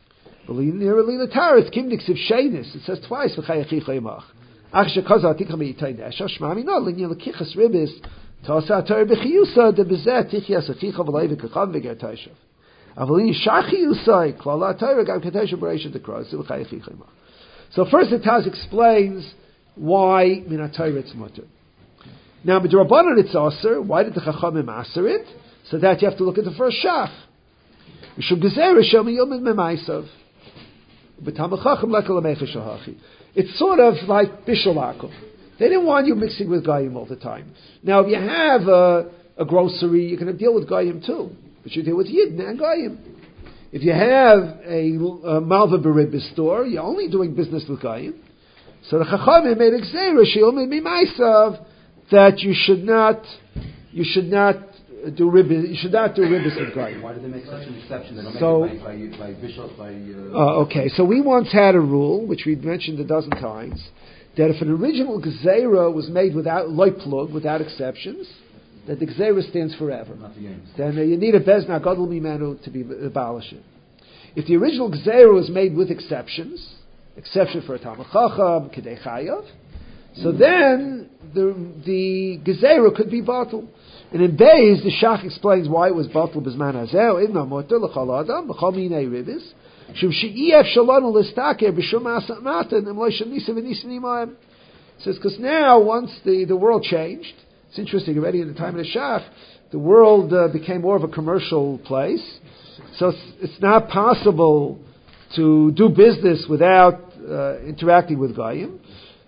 itam. It says twice v'chayachicha Ach shekaza atikha meitay nesha shmami no linyan lekichas ribis tasa atar b'chiyusa de bezeh tichias achicha v'lay v'kacham v'ger taishav. Avalin shachi usai klala atar gam katashav b'reisha dekros v'chayachicha imach. So first the Taz explains why min atayr it's mutter. Now b'drabanan it's aser. Why did the chachamim aser it? So that you have to look at the first shach. Mishum gezer shel miyomid memaisav. B'tam chacham lekol amecha shahachi. It's sort of like Bishul Akum. They didn't want you mixing with Goyim all the time. Now, if you have a, a grocery, you're going to deal with Goyim too. But you deal with Yidden and Goyim. If you have a, a Malva Beribis store, you're only doing business with Goyim. So the Chachamim made a Gzeira, She'omid Mimaisav, that you should not, you should not do ribbis. You should not do ribbis with Goyim. Why did they make such an exception? They don't so, make it by, by, by bishop, by... Uh, uh, okay, so we once had a rule, which we've mentioned a dozen times, that if an original Gzeira was made without loiplug, without exceptions, that the Gzeira stands forever. Then uh, you need a Bezna Gadol Mimenu to be abolish it. If the original Gzeira was made with exceptions, exception for a Talmud Chacham, Kedei Chayav, so then the the Gzeira could be bottled. And in Beis, the Shach explains why it was bottled b'zman hazeh. Idna moter l'chol adam l'chol minei ribis shum she'ef shalonu l'staker b'shum asat matan em lo shenisa v'nisa nimaim. Says because now once the, the world changed, it's interesting. Already in the time of the Shach, the world uh, became more of a commercial place. So it's, it's not possible to do business without uh, interacting with Goyim.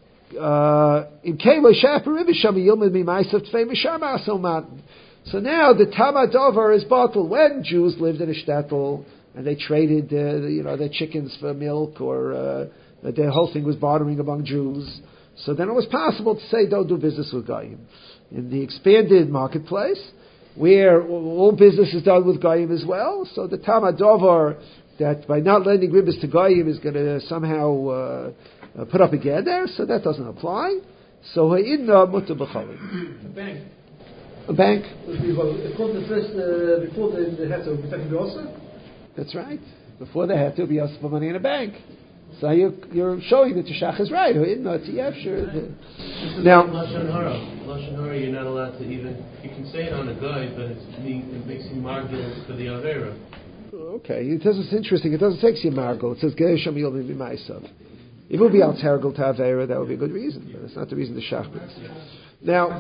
In Kelo Shaper Ribisham Yilmid Mimaisav Tfei Mishar Masomat. So now the Tamad Dover is bottled. When Jews lived in a shtetl and they traded, uh, you know, their chickens for milk, or uh, the whole thing was bartering among Jews. So then it was possible to say, don't do business with Goyim. In the expanded marketplace, where all business is done with Goyim as well, so the Tamad Dover, that by not lending ribbis to Goyim is going to somehow uh, uh, put up a geder, so that doesn't apply. So ha'inna mutter b'chalim. A bank. A bank. Before the first, uh, before they, they had to be taken to That's right. Before they had to be asked for money in a bank. So you're, you're showing that Shach is right. Ha'inna tiyef sure. Now, Lashon Hara. Lashon Hara, you're not allowed to even. You can say it on a guy, but it's, it makes you marginal for the Avera. Okay, it doesn't, it's interesting. It doesn't say you margul. It says Gershom Yil Mivi Maisav. If it would be al tergul to Avera, that would be a good reason. But it's not the reason the Shach brings. Now,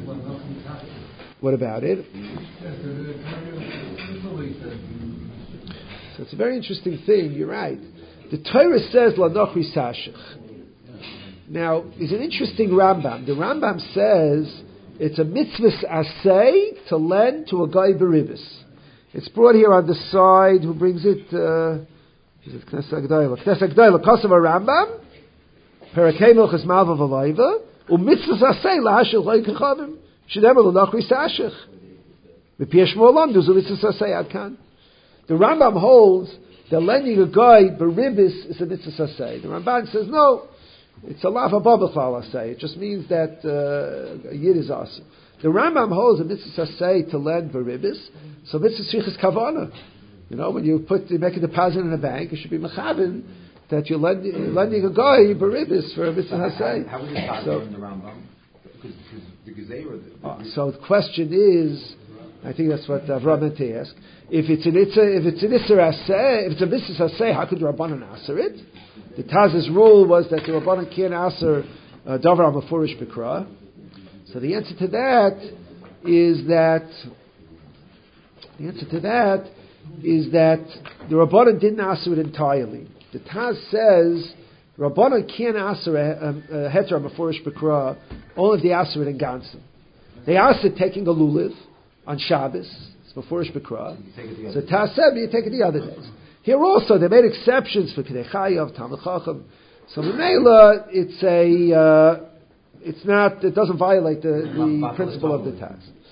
what about it? So it's a very interesting thing. You're right. The Torah says Lanochri Sashich. Now, it's an interesting Rambam. The Rambam says it's a mitzvahs asay to lend to a guy beribis. It's brought here on the side. Who brings it? Uh, is it Knesset Agdayla? Knesset Agdayla. Kosovo Rambam. Perakei Milchas Malva V'Leiva. U'mitzvahs asay lahashil loy kachavim. Shenever Lanochri Sashich. V'piyesh mo'olam duzu mitzvahs asay adkan. The Rambam holds that lending a guy beribis is a mitzvah asay. The Ramban says no, it's a lava babachal asay. It just means that uh, a yid is awesome. The Rambam holds a mitzvah asay to lend beribis, so mitzvah shvichas kavana. You know, when you put you make a deposit in a bank, it should be mechavin that you're lending, lending a guy beribis for a mitzvah asay. How, how is it so, in the Rambam? Because, because the Gezeira... The, uh, so the question is, I think that's what Avraham meant to ask. If it's an itza, if it's an isser aseh, if it's a mitzvah aseh, how could the Rabbanan aser it? The Taz's rule was that the Rabbanan can't aser uh, davar mafurish b'kra. So the answer to that is that the answer to that is that the Rabbanan didn't aser it entirely. The Taz says the Rabbanan can't aser a, a, a heter mafurish b'kra only if they aser it in ganzen. They aser taking a lulav on Shabbos. Before Ish B'Kra. So Taseb, you take it the other days. Here also, they made exceptions for Kedei Chayav, Talmud Chacham. So Mimela, it's a, uh, it's not, it doesn't violate the, the principle of the Taz.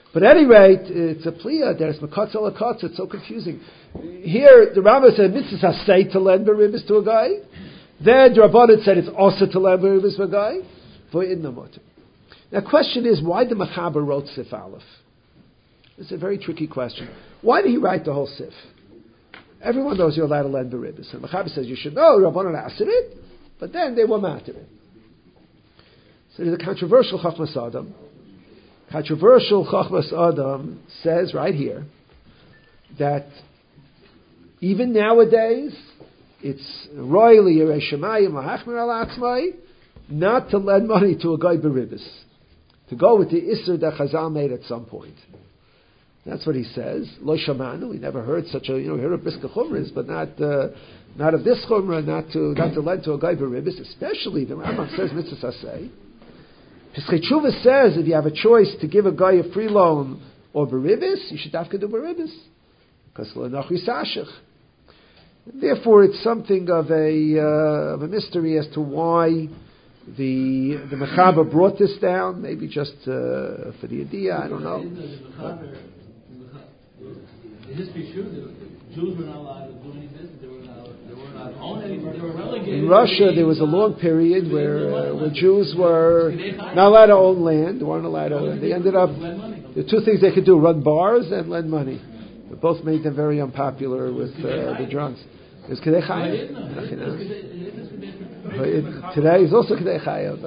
But at any rate, it's a pliya. There's makatz ala katz. It's so confusing. Here, the Rambam said mitzvah say to lend beribis to a guy. Then the Rabbanan said it's also to lend beribis to a guy. Now, the question is, why the Mechaber wrote Sif Aleph? It's a very tricky question. Why did he write the whole Sif? Everyone knows you're allowed to lend beribis. And Mechaber says you should know. Rabbanan asked it, but then they were mad at it. So there's a controversial Chachmas Adam. Controversial Chachmas Adam says right here that even nowadays it's royally Yerei Shemayim lahachmir al atzmai not to lend money to a guy beribis, to go with the Isser that Chazal made at some point. That's what he says. Lo shamanu. We never heard such a, you know, we heard of briska chumras, but not uh, not of this chumrah, not to not to lend to a guy beribis. Especially the Rambam says mitzvah saseh. Pischei Tshuva says if you have a choice to give a guy a free loan or beribis, you should dafka do beribis because l'nach yisashich. Therefore, it's something of a uh, of a mystery as to why the the Mechaber brought this down. Maybe just uh, for the idea, I don't know. The history shows that Jews were not allowed to do any business. They were not, they were not own anything. They were relegated. In Russia, there was a long period where uh, where Jews were not allowed to own land. They weren't allowed to. They ended up. There are two things they could do: run bars and lend money. But both made them very unpopular with uh, the drunks. There's Kedei Chayim. Today is also Kedei Chayim.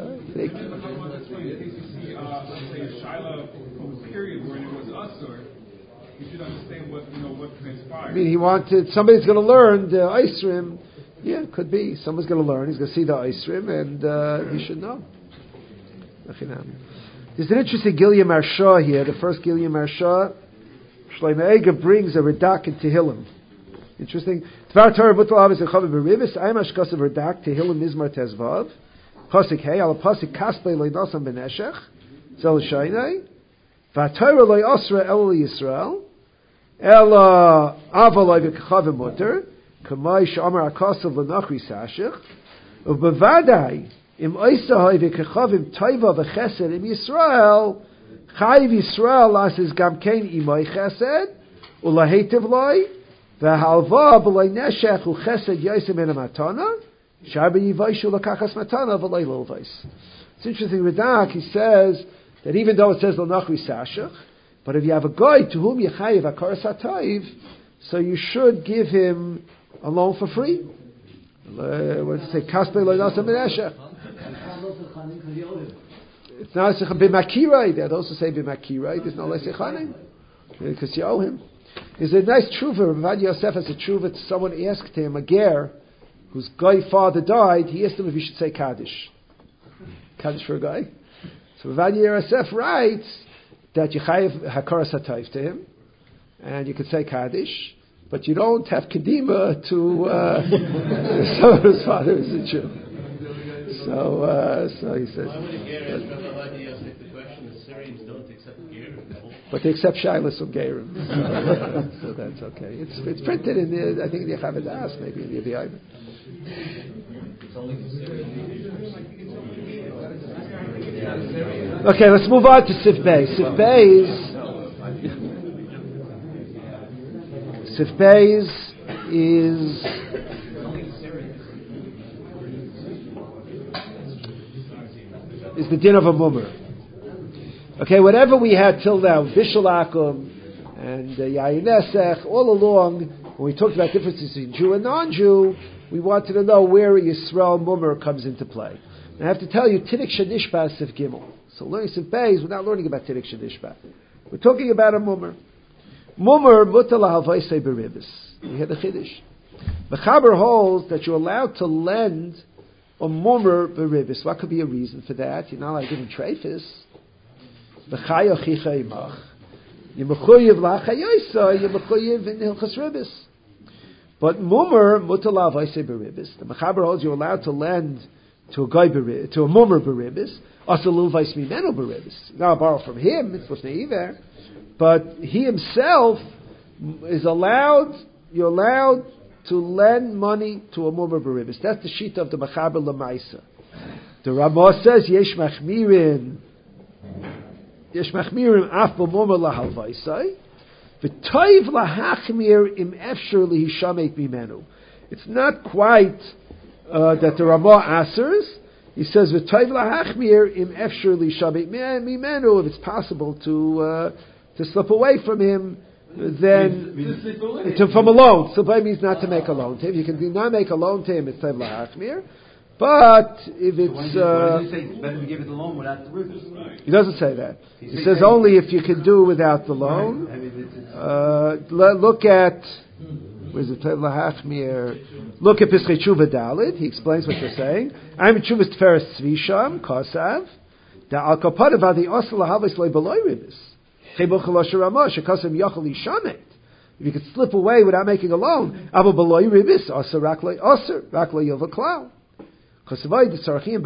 I mean, he wanted, somebody's going to learn the Eisrim. Yeah, could be. Someone's going to learn. He's going to see the Eisrim, and uh, he should know. There's an interesting Gilead Marsha here. The first Gilead Marsha, Shlomo Eger brings a redak in Tehillim. Interesting. Tvar Torah Butal Avis Echav Beribis. Ayim Ashkasav redak Tehillim Mizmar Tezvav. Pasik Hey Al Pasik Kaspei Loinasam Beneshech. Zel Shainai. Vatorah Loi Osra El Yisrael. Ela Avaloi V'Kechav Mutter. Kamai Shamar Akasav L'Nachri Sashich. Ubevadai Im Oisahoi V'Kechavim Taiva V'Chesed Im Yisrael. Chayiv Yisrael Lasis Gamkein Imoi Chesed. Ulahetiv Loi. V'halva b'loi neshech u'chesed yosem en matana, shar b'yivayshu l'kachas matana v'loi l'olvais. It's interesting, Radak, he says that even though it says l'nachri sashach, but if you have a guy to whom you chayiv hakaras hatayv, so you should give him a loan for free. Uh, what does it say? Kaspei lo nasam b'neshech. It's not a b'makirai. They also say b'makirai. There's no lesechanim because you owe him. There's a nice tshuva. Rav Yosef has a tshuva. Someone asked him, a ger, whose guy father died, he asked him if he should say Kaddish. Kaddish for a guy. So Rav Yosef writes that you chayiv hakaras hatayv to him, and you could say Kaddish, but you don't have kedima to uh, some of his father is a Jew. So, uh, so he says. Why would a ger ask Rav Yosef the question? The Syrians don't accept ger. But they accept shilas from Gerim. So, so that's okay. It's it's printed in the, I think, in the Yechav Das, maybe in the Yevayim. Okay, let's move on to Sif Beis. Sif Beis, Sif Beis is is the din of a mummer. Okay, whatever we had till now, Bishul Akum and uh, Yayin Esech, all along, when we talked about differences between Jew and non-Jew, we wanted to know where Yisrael Mummer comes into play. And I have to tell you, Tiddik Shanishba Sif Gimel. So learning Sif Beis, we're not learning about Tiddik Shanishba. We're talking about a Mummer. Mummer, Mutal Halvaisei Beribis. We had the Chiddush. The Chaber holds that you're allowed to lend a Mummer Beribis. What could be a reason for that? You're not allowed to give him treifis. V'chayo chicha imach. Yemechuyev lachayoysa, yemechuyev in hilchas ribis. But mummer mutalav aisei beribis. The Mechaber holds you're allowed to lend to a guy beribis, to a mummer beribis. Also luvais mimeno beribis. Now I borrow from him. It's supposed to be either, but he himself is allowed. You're allowed to lend money to a mummer beribis. That's the shita of the Mechaber lemaisa. The Ramah says yesh machmirin. Yesh machmirim af b'mumar lahalvaisai. V'toiv lahachmir im efshir lihishamek mimenu. It's not quite uh, that there are more asers. He says v'toiv lahachmir im efshir lihishamek mimenu. If it's possible to uh, to slip away from him, then to, from a loan. Slip away means not to make a loan to him. You can do not make a loan to him. It's toiv lahachmir. But if it's, so uh, when does he say it's better to give it the loan without the ribis? He doesn't say that. He, he says only if you can do without the loan. Uh, look at where's it? Look at Pischei Tshuva Dalit. He explains what you're saying. I'm in Tshuva's Tiferes Tzvisham Kosav. Da al kapadav adi osel lahavis loy beloy ribis. Chebuch lo shirama shekosem yochel yishamet. If you could slip away without making a loan, avo beloy ribis oser rak lo oser rak lo yova klal. Why should, why should be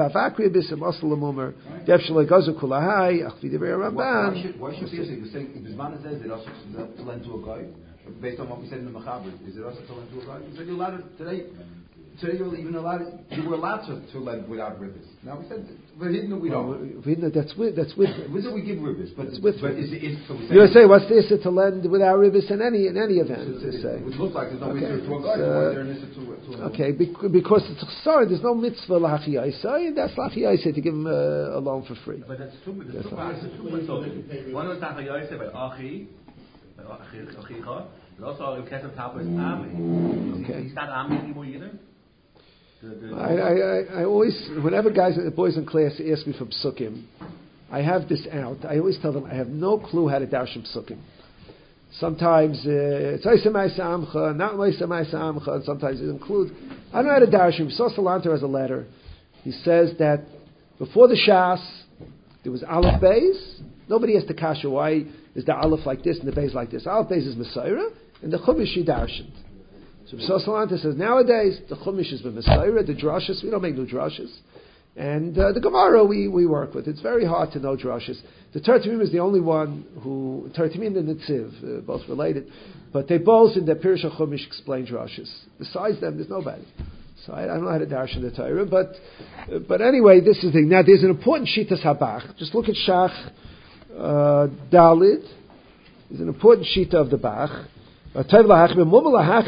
saying if his man says that also to lend to a guy based on what we said in the Mechaber, is it also to lend to a guy? You said you're allowed to, today today you're even allowed you were allowed to, to lend without ribbis. Now we said but Hidna we don't. Well, that's with that's with with we give ribbis, but it's with but is it so you're saying what's the issue to lend without ribbis in any in any event? So, to say. Which looks like there's no okay. issue to a guy. Uh, there an issue to, to okay, because it's sorry, there's no mitzvah lachiyaisa, and that's lachiyaisa to give him a, a loan for free. But that's two. That's two parts. One was lachiyaisa by achi, by achicha, and also in case of tapa is ami. Okay. He's not ami anymore either. I, I, I always, whenever guys, boys in class ask me for psukim, I have this out. I always tell them I have no clue how to dash psukim. Sometimes uh, it's oisemai samcha, not oisemai samcha, and sometimes it includes. I don't know how to dash him. So Salanter has a letter. He says that before the Shas, there was Aleph Beis. Nobody has to kasha why is the Aleph like this and the Beis like this. Aleph Beis is Messiah, and the Chumash he darshent. So B'sos Salanta says, nowadays, the Chumash is with Messiah, the Drashas, we don't make no Drashas. And uh, the Gemara we, we work with. It's very hard to know Drashas. The Tertimim is the only one who, Tertimim and Netziv, uh, both related, but they both in the Pirush HaChumash explain Drashas. Besides them, there's nobody. So I, I don't know how to dash in the Torah, but, uh, but anyway, this is the thing. Now there's an important Shitas Habach. Just look at Shach uh, Dalid. There's an important Shita of the Bach. A mumul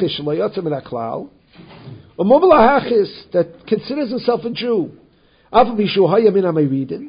lahachis that considers himself a Jew. The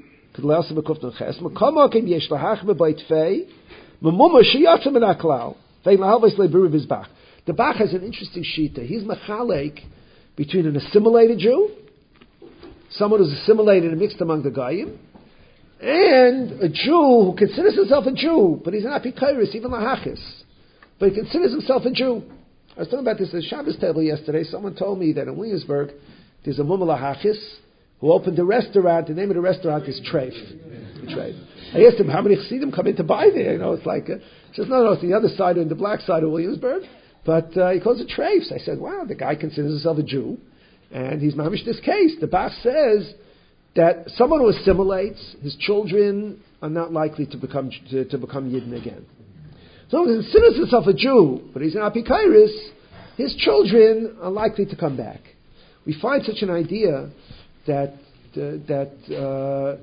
Bach has an interesting shita. He's machalek between an assimilated Jew, someone who's assimilated and mixed among the Goyim, and a Jew who considers himself a Jew, but he's an apikairis, even lahachis. But he considers himself a Jew. I was talking about this at the Shabbos table yesterday. Someone told me that in Williamsburg, there's a mumul lahachis who opened a restaurant. The name of the restaurant is Treif. Treif. I asked him, how many chassidim come in to buy there? You know, it's like, a, he says, no, no, it's the other side, on the black side of Williamsburg. But uh, he calls it Treif. So I said, wow, the guy considers himself a Jew. And he's mamish this case. The Bach says that someone who assimilates, his children are not likely to become to, to become Yidden again. So he considers himself a Jew, but he's an Apikairis, his children are likely to come back. We find such an idea that uh, that uh,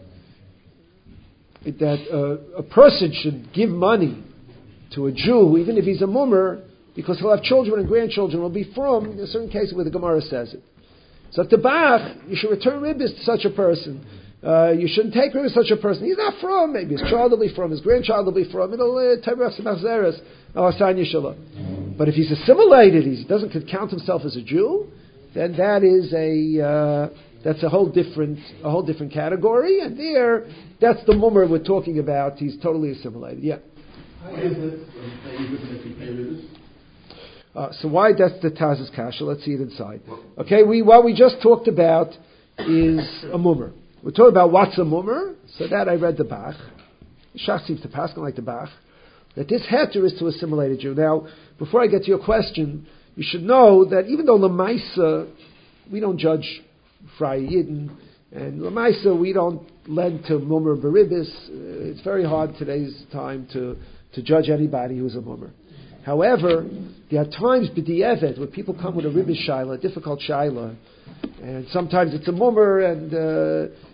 that uh, a person should give money to a Jew, even if he's a mummer, because he'll have children and grandchildren will be from, in a certain case where the Gemara says it. So at the Bach, you should return ribbis to such a person. Uh, you shouldn't take ribbis to such a person. He's not from. Maybe his child will be from. His grandchild will be from. It'll But if he's assimilated, he doesn't count himself as a Jew, then that is a uh, that's a whole different a whole different category. And there, that's the mummer we're talking about. He's totally assimilated. Yeah. Uh, so why that's the Taz's kasha? Let's see it inside. Okay, we what we just talked about is a mummer. We're talking about what's a mummer. So that I read the Bach. Shach seems to pass like the Bach. That this heter is to assimilate a Jew. Now, before I get to your question, you should know that even though Lamaisa, we don't judge Fry Yidden, and Lamaisa, we don't lend to mummer beribis. Uh, it's very hard today's time to, to judge anybody who's a mummer. However, there are times b'di'evet where people come with a ribbish shaila, a difficult shaila, and sometimes it's a mummer, and uh,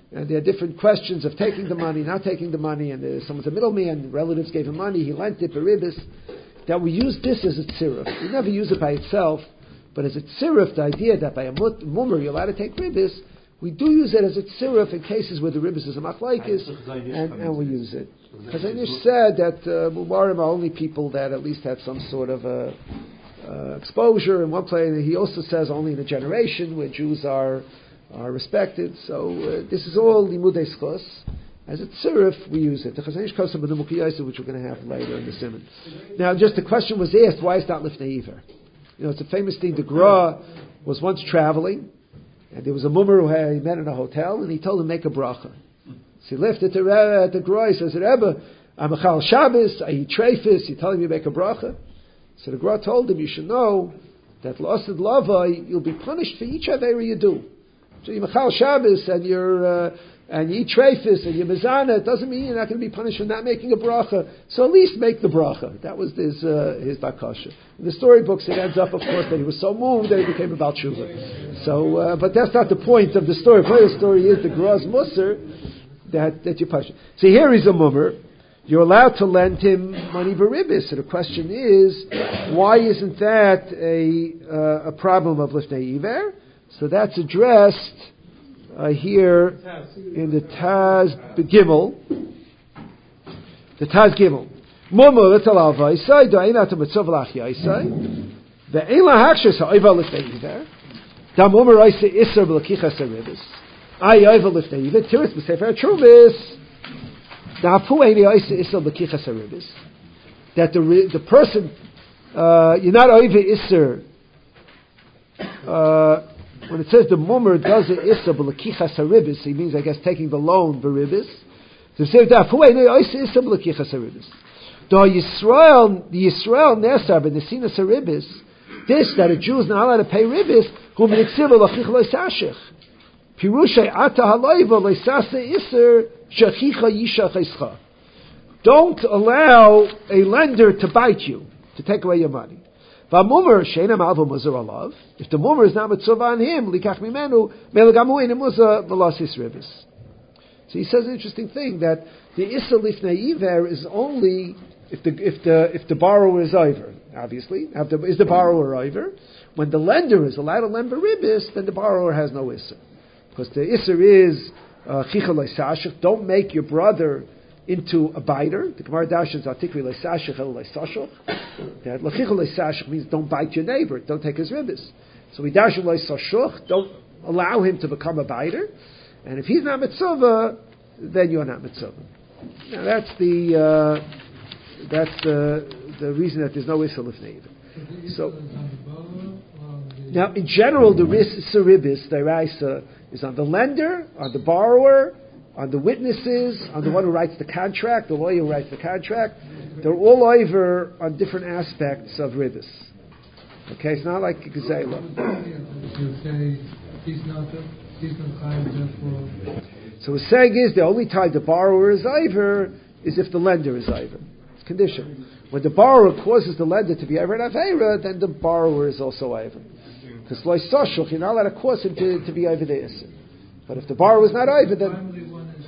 and there are different questions of taking the money, not taking the money, and uh, someone's a middleman, relatives gave him money, he lent it, beribis, that we use this as a tziruf. We never use it by itself, but as a tziruf, the idea that by a mut, mummer you're allowed to take ribis, we do use it as a tziruf in cases where the ribis is a machlaikis, and, and we use it. Chazanish said that uh, mumarim are only people that at least had some sort of a, uh, exposure. In one place, he also says only in a generation where Jews are are respected. So uh, this is all limudei schos. As a tziruf, we use it. The Chazanish Kosa b'numuk yosef, which we're going to have later in the simon. Now, just the question was asked: why is that lifnei iver? You know, it's a famous thing. The Gra was once traveling, and there was a mummer who had, he met in a hotel, and he told him make a bracha. So he lifted to Rebbe at the Gra. He says, Rebbe, I'm a Chal Shabbos. I eat treifis. You're telling me to make a bracha? So the Gra told him, you should know that l'osid lava, you'll be punished for each avera you do. So you're Machal Shabbos and you're uh, and you eat treifis and you're mezana. It doesn't mean you're not going to be punished for not making a bracha. So at least make the bracha. That was his uh, his bakasha. In the storybooks, it ends up, of course, that he was so moved that he became a Baal Tshuva. So, uh, but that's not the point of the story. The point of the story is the Gra's Musar that that you punish. So here he's a mummer. You're allowed to lend him money beribis. So the question is, why isn't that a uh, a problem of lifnei iver? So that's addressed uh, here in the Taz Gimel. The Taz Gimel. Mumu l'tal alvaisai do'ina to mitzvah l'achyaisai ve'ein lahakshus ha'oiva lifnei iver da mumu roise iser b'lakichas haribis ay oiva lifnei iver tiris b'sefer trumis da hafu eini roise iser b'lakichas haribis that the the person uh, you're not oiva iser uh, when it says the mummer does it issa b'lakichas haribis, he means, I guess, taking the loan beribis. So it says that fu'ei oisa issa b'lakichas haribis. The Yisrael, the Yisrael nesar b'nesinas haribis, this that a Jew is not allowed to pay ribis, who b'niksiva l'chich lo'isashich. Pirushay ata halayva lo'isasa iser shachicha yisha chayscha. Don't allow a lender to bite you, to take away your money. If the mummer is not mitzvah on him, likach mimenu melagamu in muza v'lasis ribis. So he says an interesting thing that the issa lifnei iver is only if the if the if the borrower is over. Obviously, the, is the borrower over? When the lender is allowed to lend ribis, then the borrower has no issa, because the issa is chicha leisashich. Don't make your brother into a biter. The Gemara dashes atikri leisashich el leisashich. That lechicha leisashich means don't bite your neighbor, don't take his ribis. So we dash leisashich, don't allow him to become a biter. And if he's not mitzvah, then you're not mitzvah. Now that's the uh, that's the the reason that there's no issa lifnei. So now in general, the issa ribis, the raisa, is on the lender, on the borrower, on the witnesses, on the one who writes the contract, the lawyer who writes the contract. They're all over on different aspects of ribis. Okay, it's not like Gezela. So the saying is the only time the borrower is iver is if the lender is iver. It's condition. When the borrower causes the lender to be iver and avera, then the borrower is also iver. Because loy soshuch, you're not allowed to cause him to, to be iver the iser. But if the borrower is not iver, then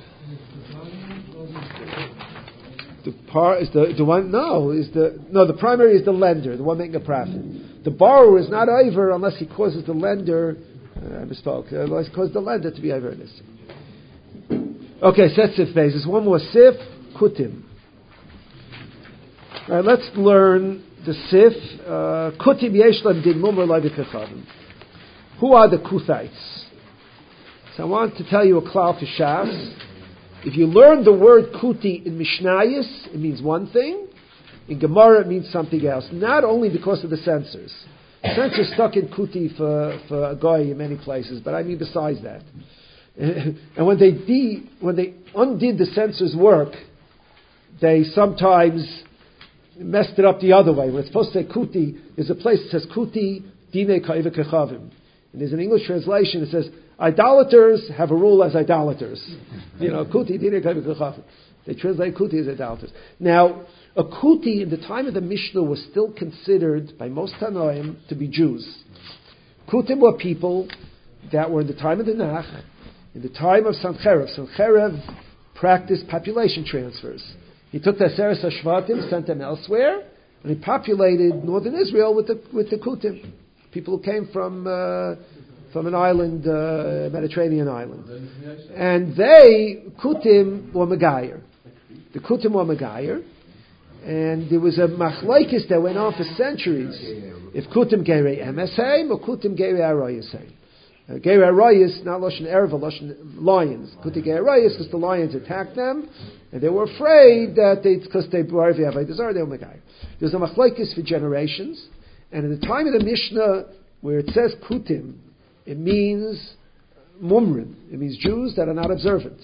the par is the the one no is the no the primary is the lender, the one making a profit. The borrower is not iver unless he causes the lender. Uh, I misspoke. Uh, unless he causes the lender to be iver in this. Okay, set sif basis. One more sif kutim. All right, let's learn the sif kutim yeshlam din mumar levikachavim. Who are the Kuthites? So I want to tell you a klal for Shas. If you learn the word kuti in Mishnayos, it means one thing. In Gemara, it means something else. Not only because of the censors. The censors stuck in kuti for, for a guy in many places, but I mean besides that. And when they de, when they undid the censors' work, they sometimes messed it up the other way. When it's supposed to say kuti, there's a place that says kuti dine ka'iva kechavim. And there's an English translation that says, idolaters have a rule as idolaters. You know, kuti dine ka'iva kechavim. They translate kuti as idolaters. Now, a kuti in the time of the Mishnah was still considered by most Tanoim to be Jews. Kutim were people that were in the time of the Nach, in the time of Sancherev. Sancherev practiced population transfers. He took the Aseres HaShvatim, sent them elsewhere, and he populated northern Israel with the with the Kutim, people who came from uh, from an island, uh, Mediterranean island. And they, Kutim, were Megayer. The Kutim were Megayer. And there was a machlaikis that went on for centuries. If Kutim Gerei Emesheim or Kutim Gerei Arayasheim. Uh, Gerei Arayas, not Lashon Erva, Lashon lions. Kutim Gerei Arayas because the lions attacked them, and they were afraid that they, because they were Avodah Zarah, they were Megayer. There's a machlaikis for generations, and in the time of the Mishnah, where it says Kutim, it means Mumrin. It means Jews that are not observant.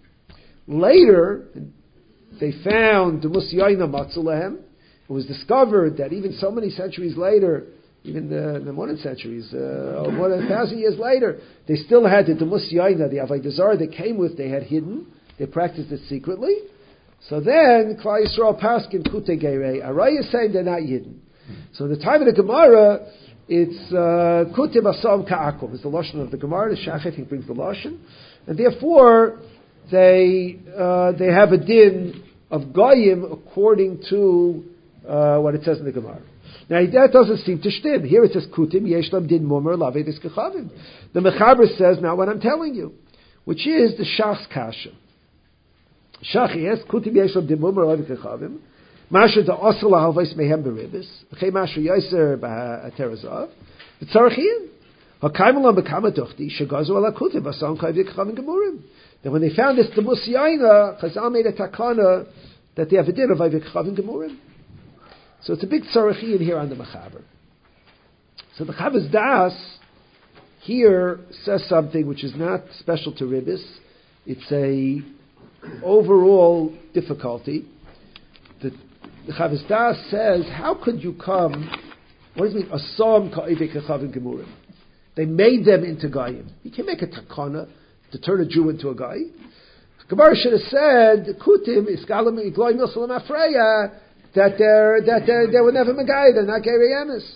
Later, they found the Musyayna Matzulahem. It was discovered that even so many centuries later, even the, the modern centuries, uh, more than a thousand years later, they still had the Musyayna, the Avodah Zarah they came with, they had hidden. They practiced it secretly. So then, Klal Yisrael Paskin Kute Gerei Arayah saying they're not hidden. So in the time of the Gemara, it's Kutim Asam Ka'akum. It's the Lashon of the Gemara. The Shach, I think, brings the Lashon. And therefore, they uh, they have a din of Goyim according to uh, what it says in the Gemara. Now, that doesn't seem to shtim. Here it says Kutim, Yeshlam Din Mumar Lavedis Kechavim. The Mechaber says, now what I'm telling you, which is the Shach's Kasha. Shach, yes, Kutim Yeshlam Din Mumar Lavedis Kechavim. Masha da Osel Halvais Mehem Beribis. V'chei Masha Yoser B'Terazav. V'tzarachiyim. HaKaimelam B'kama Duchti. Shegazu ala Kutim. V'asam Chayv Yekchavim Gemurim. Then when they found this, the Musyaina, Chazal made a takana that they have a din of Yekchavim Gemurim. So it's a big tzarachiyim here on the Mechaber. So the Chavaz Das here says something which is not special to Ribis. It's a overall difficulty. The, the Chavaz Das says, how could you come, what does it mean, Asam ka'ivei kechavim gemurim? They made them into Goyim. You can't make a takana to turn a Jew into a guy. Gemara should have said, Kutim, Iskalim, Igloy Milsalam Afreya, that they're, that they're, they were never Megai, they're not Gerei Emes.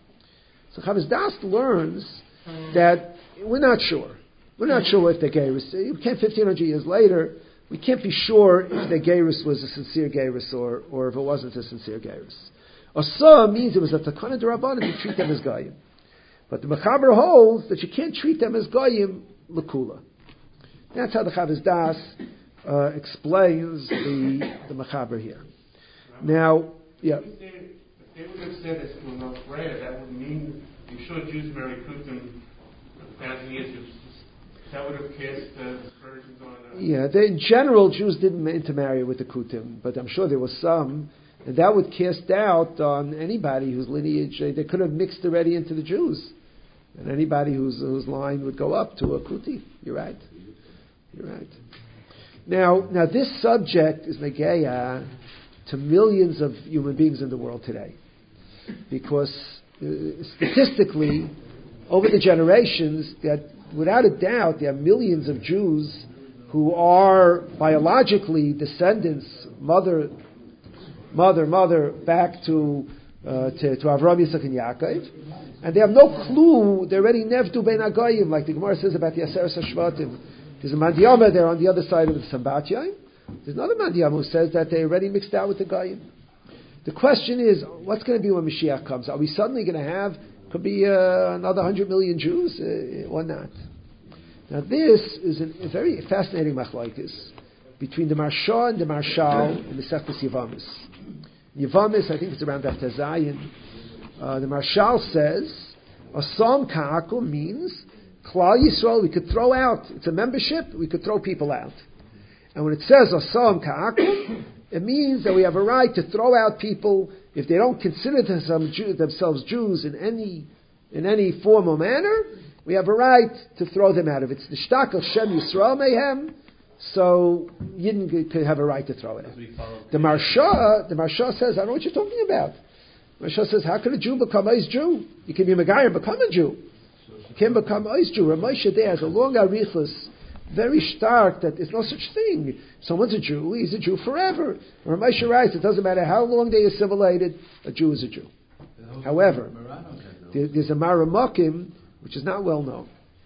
So Chavaz Das learns that we're not sure. We're not sure if the Geirus, we can't, fifteen hundred years later, we can't be sure if the Geirus was a sincere Geirus or, or if it wasn't a sincere Geirus. Asa means it was a Takana D'Rabbanan to treat them as Goyim. But the Mechaber holds that you can't treat them as Goyim L'Kula. That's how the Chavaz Das uh, explains the, the Mechaber here. Now, yeah. If they, if they would have said it's to North Korea, that would mean, I'm sure Jews marry Kutim for a thousand years. That would have cast uh, dispersions on uh, Yeah, they, in general, Jews didn't intermarry with the Kutim, but I'm sure there was some, and that would cast doubt on anybody whose lineage, uh, they could have mixed already into the Jews, and anybody whose, whose line would go up to a Kuti. You're right. You're right. Now, now this subject is Negeya to millions of human beings in the world today, because uh, statistically, over the generations, that without a doubt, there are millions of Jews who are biologically descendants, mother, mother, mother, back to uh, to, to Avraham, Yitzchak, and Yaakov, and they have no clue. They're already nevdu ben agayim, like the Gemara says about the Aseres HaShvatim. There's a Mandiyama there on the other side of the Sambatya. There's another Mandiyama who says that they already mixed out with the Goyim. The question is, what's going to be when Mashiach comes? Are we suddenly going to have, could be uh, another hundred million Jews uh, or not? Now this is an, a very fascinating machlokes between the Marsha and the Marshal in the Sechtes Yevamis. Yevamis, I think it's around after Zayin. Uh, the Marshal says, Asam Ka'akum means Klal Yisrael, we could throw out, it's a membership, we could throw people out. And when it says Asam Ka'akum, it means that we have a right to throw out people if they don't consider themselves Jews in any in any form or manner. We have a right to throw them out. If it's Nishtaq of Shem Yisrael Mehem, so Yidden could have a right to throw it out. The Marsha, the Marsha says, I don't know what you're talking about. The Marsha says, how can a Jew become a Jew? You can be a Megayer and become a Jew. You can become a Jew. Ramosha there has a long arichus, very stark, that there's no such thing. Someone's a Jew, he's a Jew forever. Ramosha writes, it doesn't matter how long they assimilated, a Jew is a Jew. However, there, there's a Maramakim, which is not well known.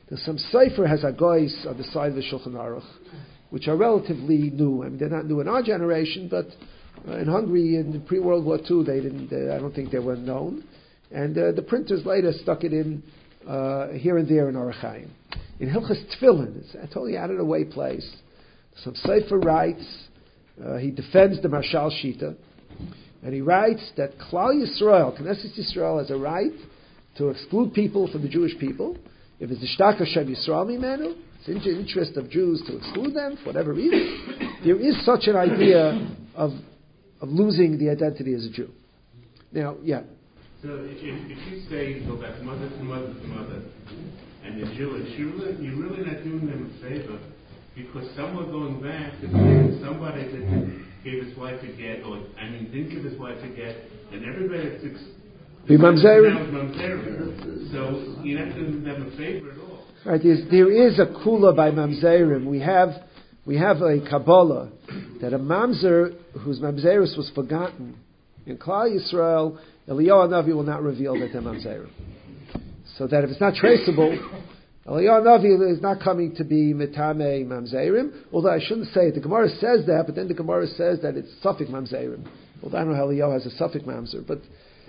There's some Sefer has Hagoyis on the side of the Shulchan Aruch, which are relatively new. I mean, they're not new in our generation, but uh, in Hungary in pre-World War Two, they didn't. Uh, I don't think they were known, and uh, the printers later stuck it in uh, here and there in Orach Chaim. In Hilchas Tefillin, it's a totally out of the way place. Some Sefer writes, uh, he defends the Marshal Shita, and he writes that Klal Yisrael, Knesset Yisrael, has a right to exclude people from the Jewish people. If it's the Shtaka Shem Yisrael Mimenu, it's in the interest of Jews to exclude them for whatever reason. There is such an idea of of losing the identity as a Jew. Now, yeah. So if, if you say you go back mother to mother to mother, and you're Jewish, you're really, you're really not doing them a favor, because someone going back is somebody that gave his wife a get, or I mean didn't give his wife a get, and everybody that's ex- Be mamzerim. now is mamzerim. So you're not doing them a favor at all. Right, there is a kula by mamzerim. We have we have a Kabbalah that a mamzer whose mamzerus was forgotten in Klal Yisrael, Eliyahu Hanavi will not reveal that they're mamzerim. So that if it's not traceable, Eliyahu Hanavi is not coming to be mitame mamzerim. Although I shouldn't say it. The Gemara says that, but then the Gemara says that it's suffik mamzerim. Although I don't know how Eliyahu has a suffik mamzer, but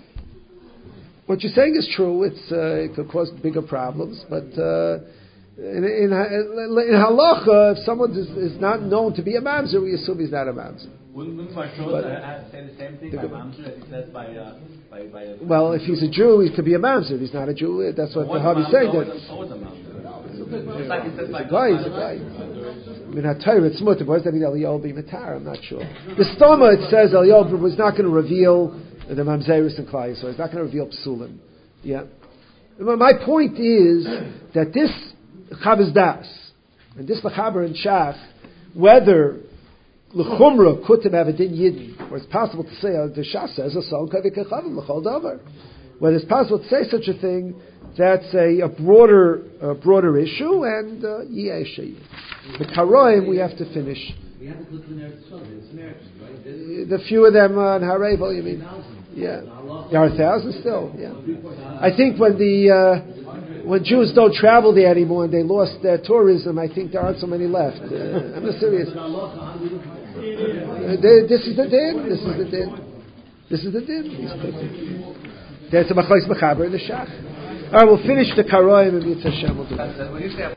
what you're saying is true. It's uh, it could cause bigger problems, but uh, in, in, in halacha, if someone is, is not known to be a mamzer, we assume he's not a mamzer. Wouldn't Mashal say the same thing by mamzer as he says by uh, by, by a well, if he's a Jew, he could be a mamzer. If he's not a Jew, that's what the Havi saying. That it's like he says he's like a guy. He's a guy. I mean, HaTorah, it's mutter. What does that mean? Eliyahu will be matar? I'm not sure. The Stoma, it says Eliyahu was not going to reveal the mamzerus and klai, so he's not going to reveal psulim. Yeah. My point is that this Chavaz Das and this Lachaber and Shach, whether l'chumra kutim have a din yidin, or it's possible to say, uh, the Shach says a son kavik echavim l'chol davar. Whether it's possible to say such a thing, that's a, a broader, a broader issue, and yeh the karoim we have to finish. we have to put in there right? The few of them on Harevel, you mean? Yeah, there are thousands still. Yeah, I think when the uh, when Jews don't travel there anymore and they lost their tourism, I think there aren't so many left. Uh, I'm not serious. Uh, they, this is the din. This is the din. This is the din. There's a machlokes mechaber in the shach. All right, we'll finish the karoim and Mitzvah Hashem. We'll do that.